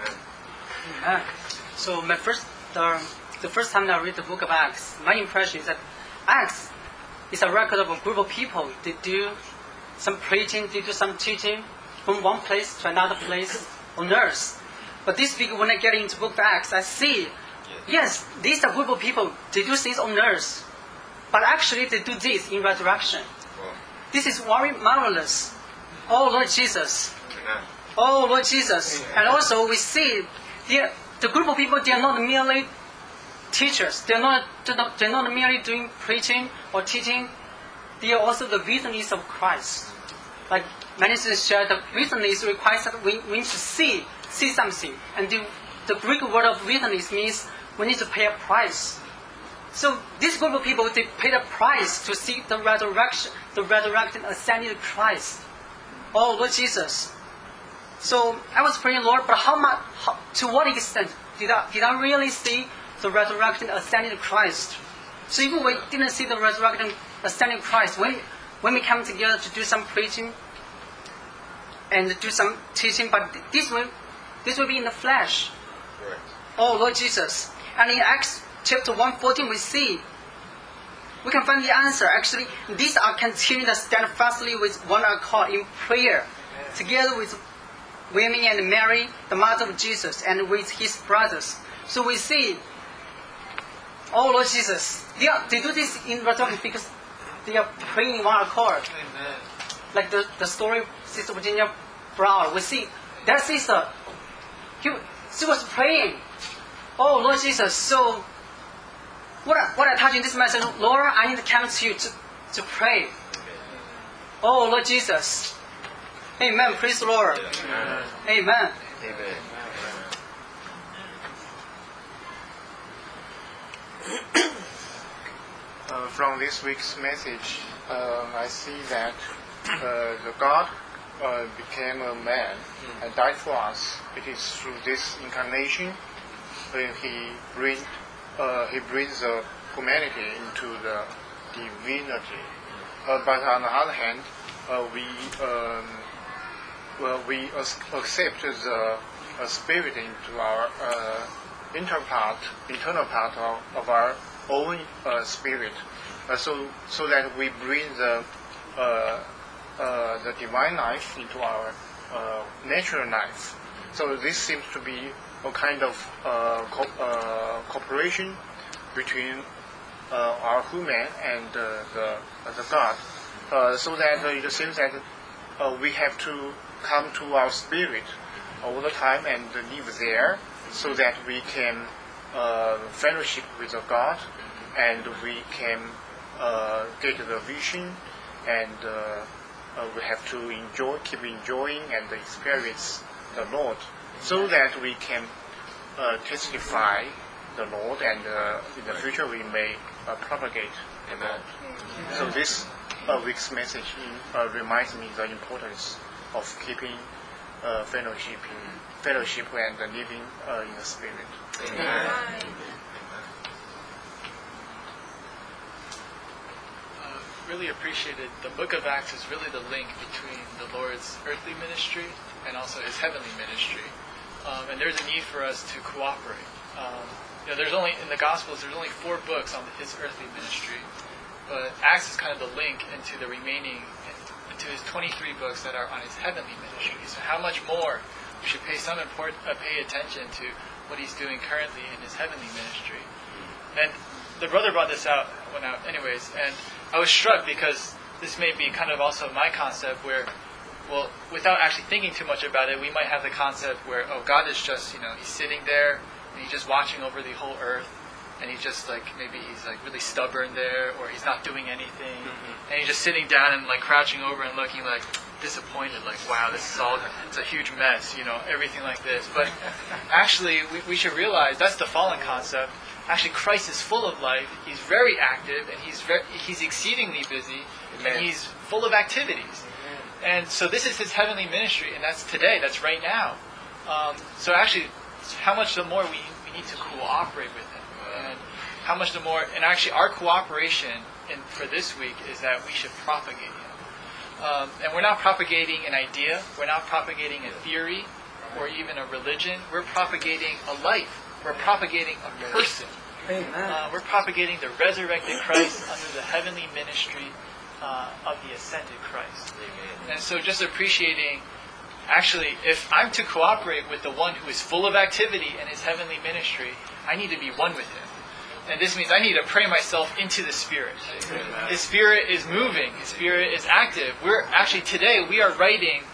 Amen. So my first, uh, the first time I read the book of Acts, my impression is that Acts is a record of a group of people. They do some preaching, they do some teaching from one place to another place on earth. But this week, when I get into book of Acts, I see, yes, these are a group of people. They do things on earth, but actually they do this in resurrection. This is very marvelous. Oh Lord Jesus. Oh Lord Jesus. And also we see the, the group of people, they are not merely teachers. They are not, they're not, they're not merely doing preaching or teaching. They are also the witness of Christ. Like many sisters share, the witness requires that we, we need to see, see something. And the, the Greek word of witness means we need to pay a price. So this group of people, they paid a price to see the resurrection, the resurrected, ascended Christ. Oh Lord Jesus. So I was praying, Lord, but how much, how, to what extent did I, did I really see the resurrected, ascended Christ? So even we didn't see the resurrected, ascended Christ, when, when we come together to do some preaching and do some teaching, but this will, this will be in the flesh. Correct. Oh Lord Jesus. And in Acts chapter one fourteen, we see, we can find the answer. Actually, these are continuing to stand fastly with one accord in prayer, together with women and Mary, the mother of Jesus, and with his brothers. So we see, oh Lord Jesus, they, are, they do this in resurrection because they are praying in one accord. Amen. Like the, the story of Sister Virginia Brown, we see that sister, he, she was praying, oh Lord Jesus. So what I, what I touch in this message, Lord, I need to come to you to, to pray. Oh Lord Jesus. Amen. Praise the Lord. Amen. Amen. Amen. Uh, from this week's message, uh, I see that uh, the God uh, became a man and died for us. It is through this incarnation when he bring uh, he brings the humanity into the divinity. Uh, but on the other hand, uh, we um, well we accept the uh, spirit into our uh, inner part, internal part of, of our own uh, spirit, uh, so so that we bring the uh, uh, the divine life into our uh, natural life. So this seems to be a kind of uh, co- uh, cooperation between uh, our human and uh, the uh, the God, uh, so that uh, it seems that uh, we have to come to our spirit all the time and live there, so that we can uh, fellowship with the God, and we can uh, get the vision, and uh, uh, we have to enjoy, keep enjoying and experience the Lord, so that we can uh, testify the Lord, and uh, in the future we may uh, propagate the Lord. So this uh, week's message uh, reminds me the importance of keeping uh, fellowship, fellowship and living uh, in the Spirit. Amen. Uh, really appreciated the book of Acts is really the link between the Lord's earthly ministry and also his heavenly ministry. Um, and there's a need for us to cooperate. Um, you know, there's only in the Gospels there's only four books on his earthly ministry, but Acts is kind of the link into the remaining, into his twenty-three books that are on his heavenly ministry. So how much more we should pay some important, uh, pay attention to what he's doing currently in his heavenly ministry. And the brother brought this out, went out anyways, and I was struck because this may be kind of also my concept where, well, without actually thinking too much about it, we might have the concept where, oh, God is just, you know, he's sitting there and he's just watching over the whole earth, and he's just like, maybe he's like really stubborn there, or he's not doing anything, mm-hmm. and he's just sitting down and like crouching over and looking like disappointed, like, wow, this is all, it's a huge mess, you know, everything like this. But actually, we, we should realize that's the fallen concept. Actually, Christ is full of life. He's very active, and he's very, he's exceedingly busy, Amen. And he's full of activities. Amen. And so this is his heavenly ministry, and that's today, that's right now. Um, so actually, how much the more we, we need to cooperate with him, and how much the more, and actually our cooperation in, for this week is that we should propagate him. Um, and we're not propagating an idea, we're not propagating a theory, or even a religion. We're propagating a life. We're propagating a person. Uh, we're propagating the resurrected Christ under the heavenly ministry uh, of the ascended Christ. And so just appreciating, actually, if I'm to cooperate with the one who is full of activity in his heavenly ministry, I need to be one with him. And this means I need to pray myself into the Spirit. His Spirit is moving. His Spirit is active. We're actually, today, we are writing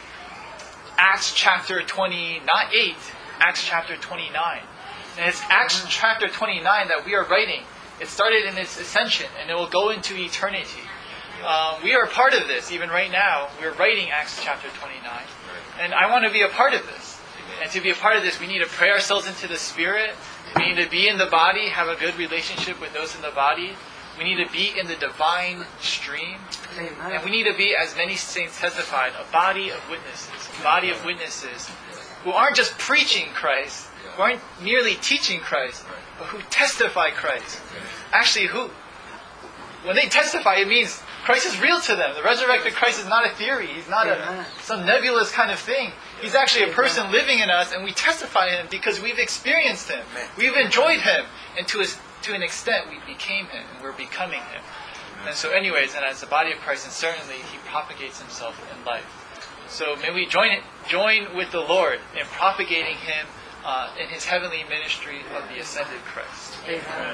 Acts chapter twenty, not eight, Acts chapter twenty-nine. And it's Acts chapter twenty-nine that we are writing. It started in its ascension, and it will go into eternity. Um, we are part of this, even right now. We're writing Acts chapter twenty-nine. And I want to be a part of this. And to be a part of this, we need to pray ourselves into the Spirit. We need to be in the body, have a good relationship with those in the body. We need to be in the divine stream. Amen. And we need to be, as many saints testified, a body of witnesses. A body of witnesses who aren't just preaching Christ, who aren't merely teaching Christ, but who testify Christ. Actually, who, when they testify, it means Christ is real to them. The resurrected Christ is not a theory. He's not a, some nebulous kind of thing. He's actually a person living in us, and we testify Him because we've experienced Him. We've enjoyed Him. And to, his, to an extent, we became Him, and we're becoming Him. And so anyways, and as the body of Christ, and certainly He propagates Himself in life. So may we join it, join with the Lord in propagating Him uh, in His heavenly ministry of the ascended Christ. Amen.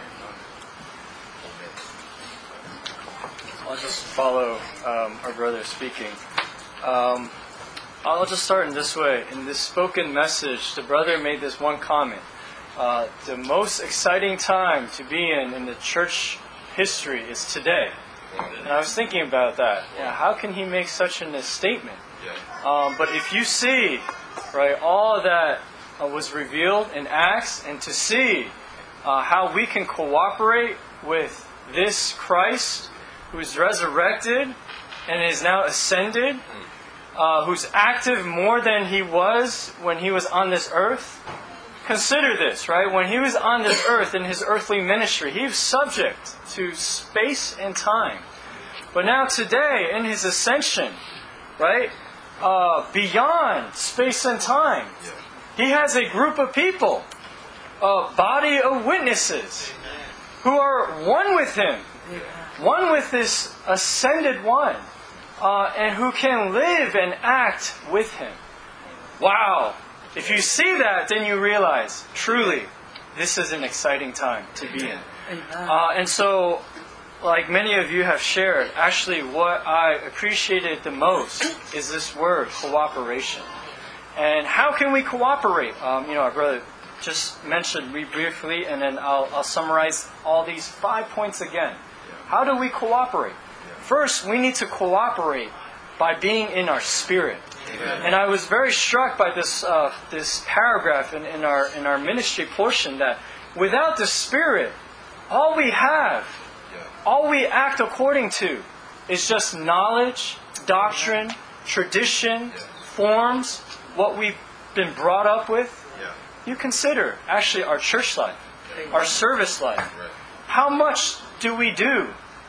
I'll just follow um, our brother speaking. Um, I'll just start in this way. In this spoken message, the brother made this one comment. Uh, the most exciting time to be in in the church history is today. And I was thinking about that. Yeah, how can he make such a statement? Um, but if you see, right, all that uh, was revealed in Acts, and to see uh, how we can cooperate with this Christ who is resurrected and is now ascended, uh, who's active more than he was when he was on this earth. Consider this, right? When he was on this earth in his earthly ministry, he was subject to space and time. But now today, in his ascension, right, uh, beyond space and time, he has a group of people, a body of witnesses, who are one with him, one with this ascended one, uh, and who can live and act with him. Wow! If you see that, then you realize, truly, this is an exciting time to be in. Uh, and so, like many of you have shared, actually what I appreciated the most is this word, cooperation. And how can we cooperate? Um, you know, our brother just mentioned me briefly, and then I'll, I'll summarize all these five points again. How do we cooperate? First, we need to cooperate by being in our spirit. Amen. And I was very struck by this uh, this paragraph in, in our in our ministry portion that without the Spirit, all we have, all we act according to, is just knowledge, doctrine, tradition, forms, what we've been brought up with. You consider, actually, our church life, our service life. How much do we do?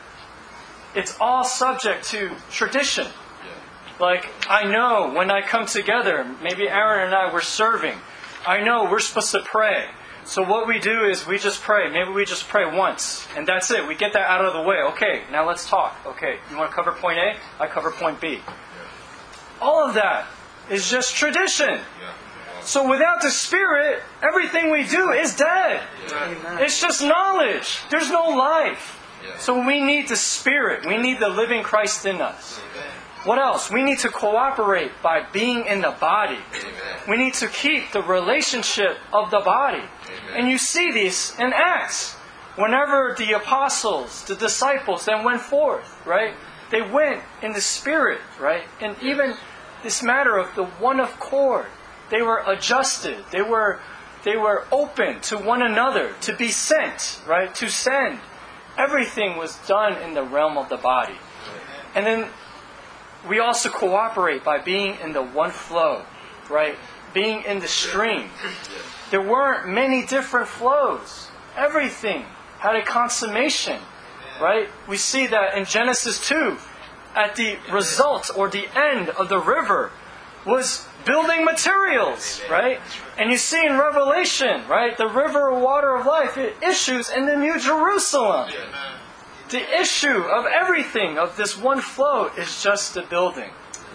It's all subject to tradition. Like, I know when I come together, maybe Aaron and I were serving, I know we're supposed to pray. So what we do is we just pray. Maybe we just pray once, and that's it. We get that out of the way. Okay, now let's talk. Okay, you want to cover point A? I cover point B. All of that is just tradition. So without the Spirit, everything we do is dead. It's just knowledge. There's no life. So we need the Spirit. We need the living Christ in us. What else? We need to cooperate by being in the body. We need to keep the relationship of the body. And you see this in Acts. Whenever the apostles, the disciples then went forth, right? They went in the Spirit, right? And even this matter of the one accord, they were adjusted. They were, they were open to one another, to be sent, right? To send. Everything was done in the realm of the body. And then we also cooperate by being in the one flow, right? Being in the stream. There weren't many different flows. Everything had a consummation, right? We see that in Genesis two, at the result or the end of the river was building materials, right? And you see in Revelation, right? The river of water of life, it issues in the New Jerusalem. The issue of everything, of this one flow, is just the building.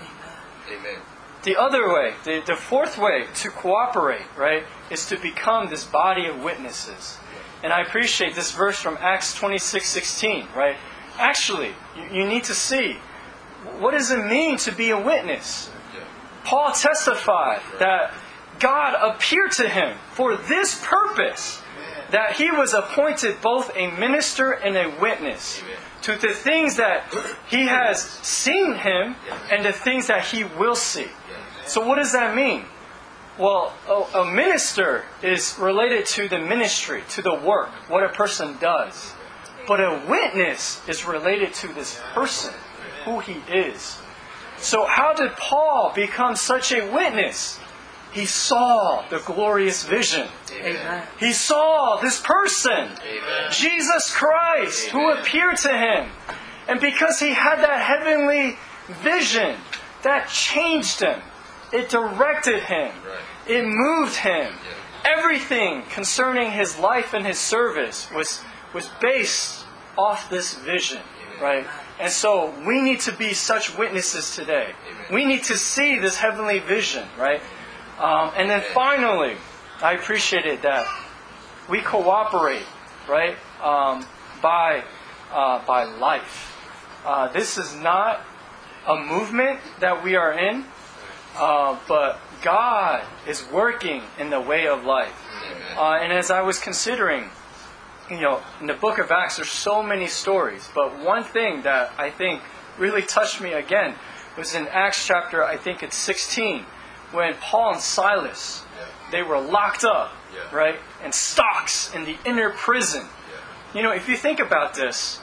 Amen. The other way, the, the fourth way to cooperate, right, is to become this body of witnesses. And I appreciate this verse from Acts twenty-six sixteen, right? Actually, you, you need to see, what does it mean to be a witness? Paul testified that God appeared to him for this purpose, that he was appointed both a minister and a witness to the things that he has seen him and the things that he will see. So what does that mean? Well, a, a minister is related to the ministry, to the work, what a person does. But a witness is related to this person, who he is. So how did Paul become such a witness? He saw the glorious vision. Amen. He saw this person, Amen. Jesus Christ, Amen. Who appeared to him. And because he had that heavenly vision, that changed him. It directed him. Right. It moved him. Yeah. Everything concerning his life and his service was, was based off this vision. Amen. Right? And so we need to be such witnesses today. Amen. We need to see this heavenly vision, right? Um, and then finally, I appreciated that we cooperate, right, um, by uh, by life. Uh, this is not a movement that we are in, uh, but God is working in the way of life. Uh, and as I was considering, you know, in the book of Acts, there's so many stories, but one thing that I think really touched me again was in Acts chapter, I think it's sixteen, when Paul and Silas, they were locked up, right, in stocks in the inner prison. You know, if you think about this,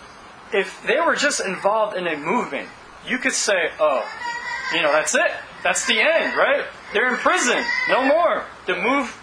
if they were just involved in a movement, you could say, oh, you know, that's it. That's the end, right? They're in prison. No more. The move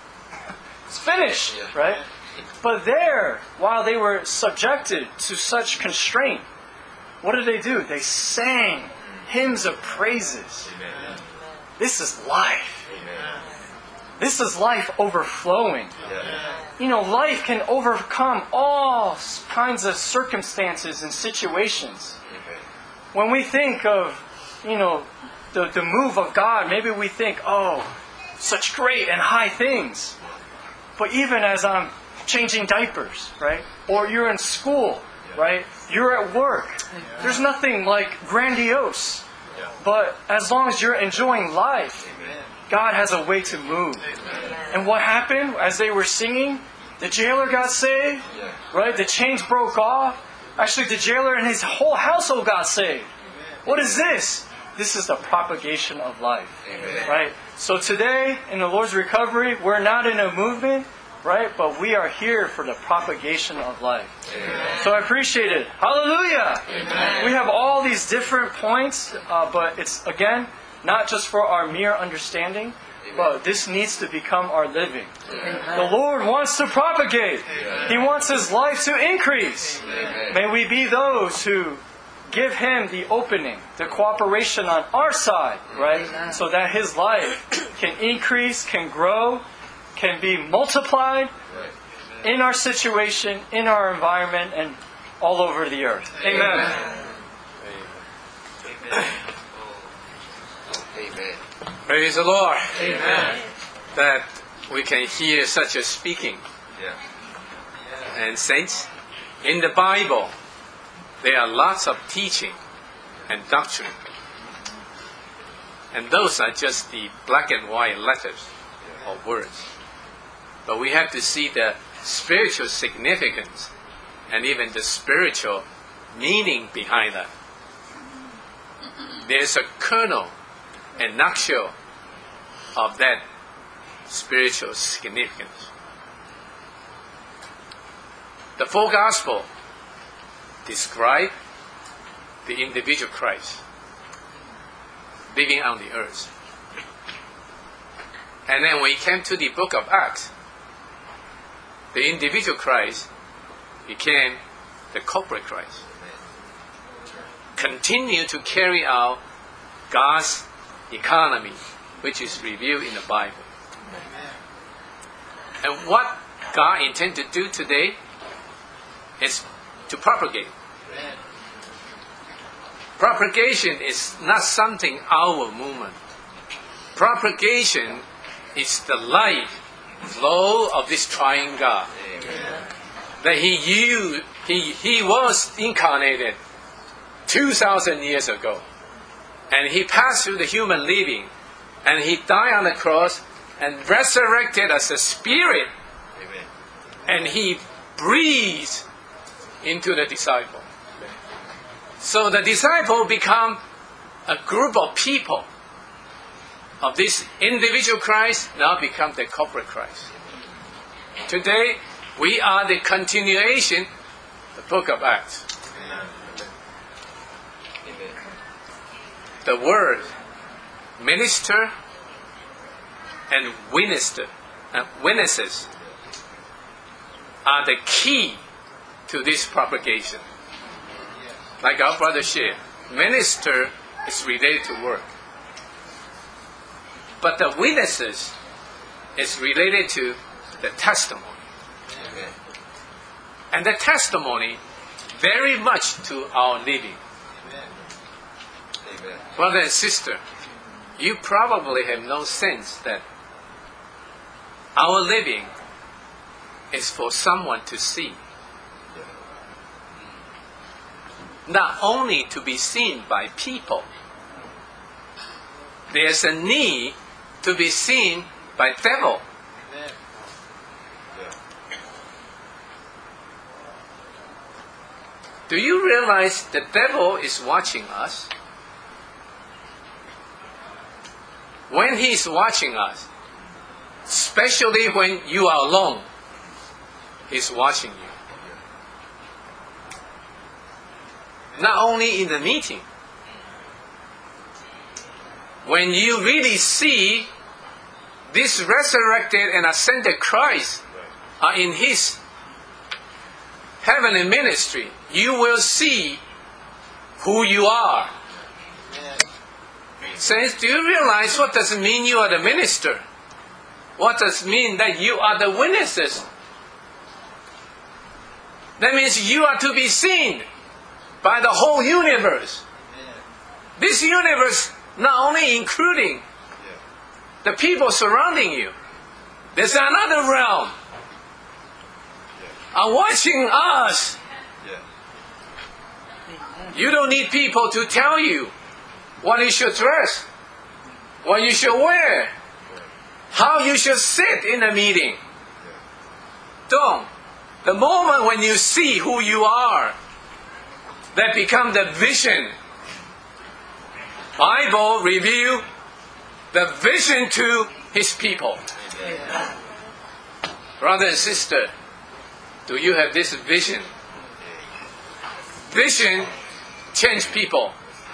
is finished, right? But there, while they were subjected to such constraint, what did they do? They sang hymns of praises. Amen. This is life. Amen. This is life overflowing. Yeah. You know, life can overcome all kinds of circumstances and situations. Amen. When we think of, you know, the, the move of God, maybe we think, oh, such great and high things. But even as I'm changing diapers, right? Or you're in school, right? You're at work. There's nothing like grandiose. But as long as you're enjoying life, God has a way to move. And what happened as they were singing? The jailer got saved, right? The chains broke off. Actually, the jailer and his whole household got saved. What is this? This is the propagation of life, right? So today, in the Lord's recovery, we're not in a movement, right? But we are here for the propagation of life. Amen. So I appreciate it. Hallelujah! Amen. We have all these different points, uh, but it's, again, not just for our mere understanding, but this needs to become our living. Amen. The Lord wants to propagate. Amen. He wants His life to increase. Amen. May we be those who give Him the opening, the cooperation on our side, right? Amen. So that His life can increase, can grow, can be multiplied in our situation, in our environment, and all over the earth. Amen. Amen. Amen. Amen. Praise the Lord. Amen. That we can hear such a speaking. Yeah. And saints, in the Bible, there are lots of teaching and doctrine. And those are just the black and white letters or words. But we have to see the spiritual significance and even the spiritual meaning behind that. There's a kernel, a nutshell of that spiritual significance. The four Gospels describe the individual Christ living on the earth. And then when we came to the book of Acts, the individual Christ became the corporate Christ. Continue to carry out God's economy, which is revealed in the Bible. And what God intends to do today is to propagate. Propagation is not something our movement. Propagation is the life flow of this triune God. Amen. That He used, He He was incarnated two thousand years ago, and He passed through the human living, and He died on the cross and resurrected as a spirit. Amen. And He breathed into the disciple. So the disciple become a group of people of this individual Christ, now become the corporate Christ. Today, we are the continuation of the book of Acts. The word minister and witnesser, uh, witnesses are the key to this propagation. Like our brother shared, minister is related to work. But the witnesses is related to the testimony. Amen. And the testimony very much to our living. Amen. Amen. Brother and sister, you probably have no sense that our living is for someone to see. Not only to be seen by people. There's a need to be seen by devil. Amen. Do you realize the devil is watching us? When he's watching us, especially when you are alone, he's watching you. Not only in the meeting. When you really see this resurrected and ascended Christ are in His heavenly ministry, you will see who you are. Saints, do you realize what does it mean you are the minister? What does it mean that you are the witnesses? That means you are to be seen by the whole universe. This universe not only including the people surrounding you. There's another realm are watching us. You don't need people to tell you what you should dress, what you should wear, how you should sit in a meeting. Don't. The moment when you see who you are, that becomes the vision. Bible reveal the vision to His people. Amen. Brother and sister, do you have this vision? Vision change people.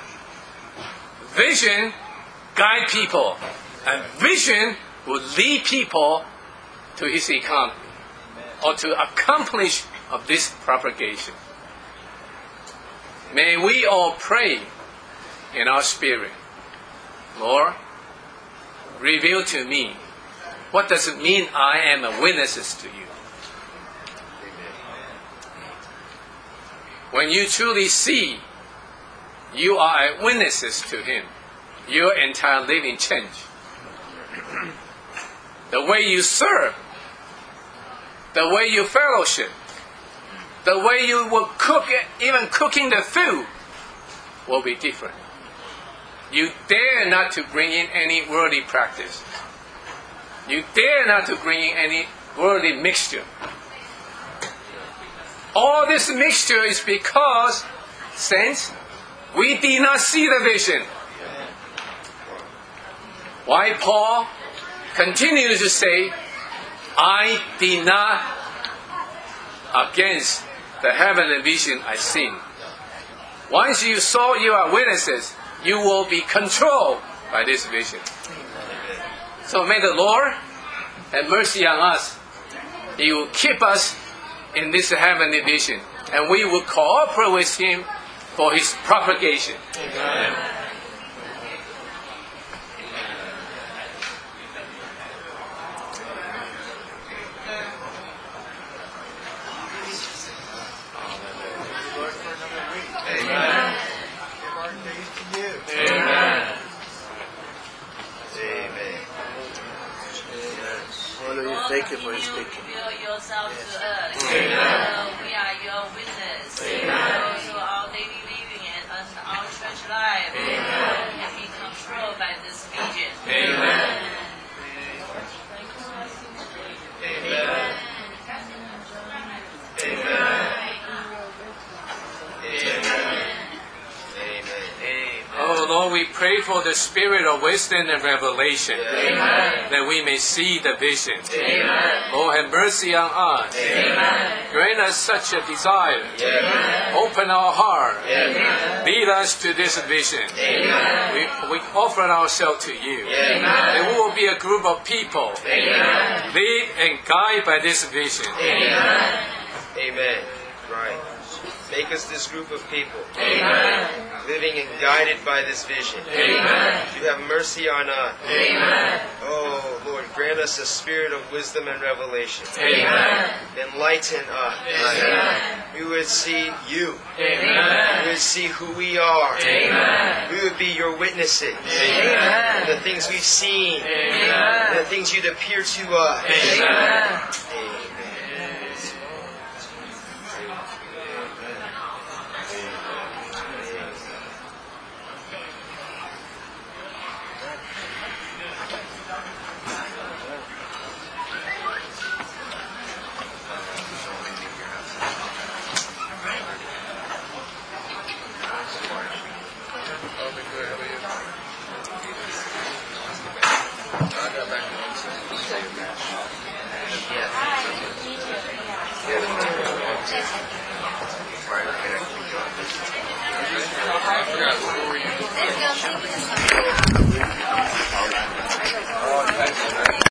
Vision guide people. And vision will lead people to his economy or to accomplish of this propagation. May we all pray in our spirit, Lord, reveal to me what does it mean I am a witness to you. When you truly see you are a witnesses to him, your entire living change. The way you serve, the way you fellowship, the way you will cook, even cooking the food, will be different. You dare not to bring in any worldly practice. You dare not to bring in any worldly mixture. All this mixture is because, saints, we did not see the vision. Why Paul continues to say, I did not against the heavenly vision I seen. Once you saw you are witnesses, you will be controlled by this vision. So may the Lord have mercy on us. He will keep us in this heavenly vision, and we will cooperate with him for his propagation. Amen. Amen. Give our days to you. Amen. Amen. Father, we thank you for your speaking. Reveal yourself to us. Amen. Uh, we are your witness. Amen. To our daily living and our church life. Amen. And be controlled by this vision. Amen. Amen. Amen. Oh Lord, we pray for the spirit of wisdom and revelation, Amen. that we may see the vision. Amen. Lord, have mercy on us. Amen. Grant us such a desire. Amen. Open our heart. Amen. Lead us to this vision. Amen. We, we offer ourselves to you. Amen. That we will be a group of people. Amen. Lead and guide by this vision. Amen. Amen. Right. Make us this group of people. Amen. Living and guided by this vision. Amen. You have mercy on us. Amen. Oh, Lord, grant us a spirit of wisdom and revelation. Amen. Enlighten us. Amen. We would see you. Amen. We would see who we are. Amen. We would be your witnesses. Amen. The things we've seen. Amen. The things you'd appear to us. Amen. Amen. Right.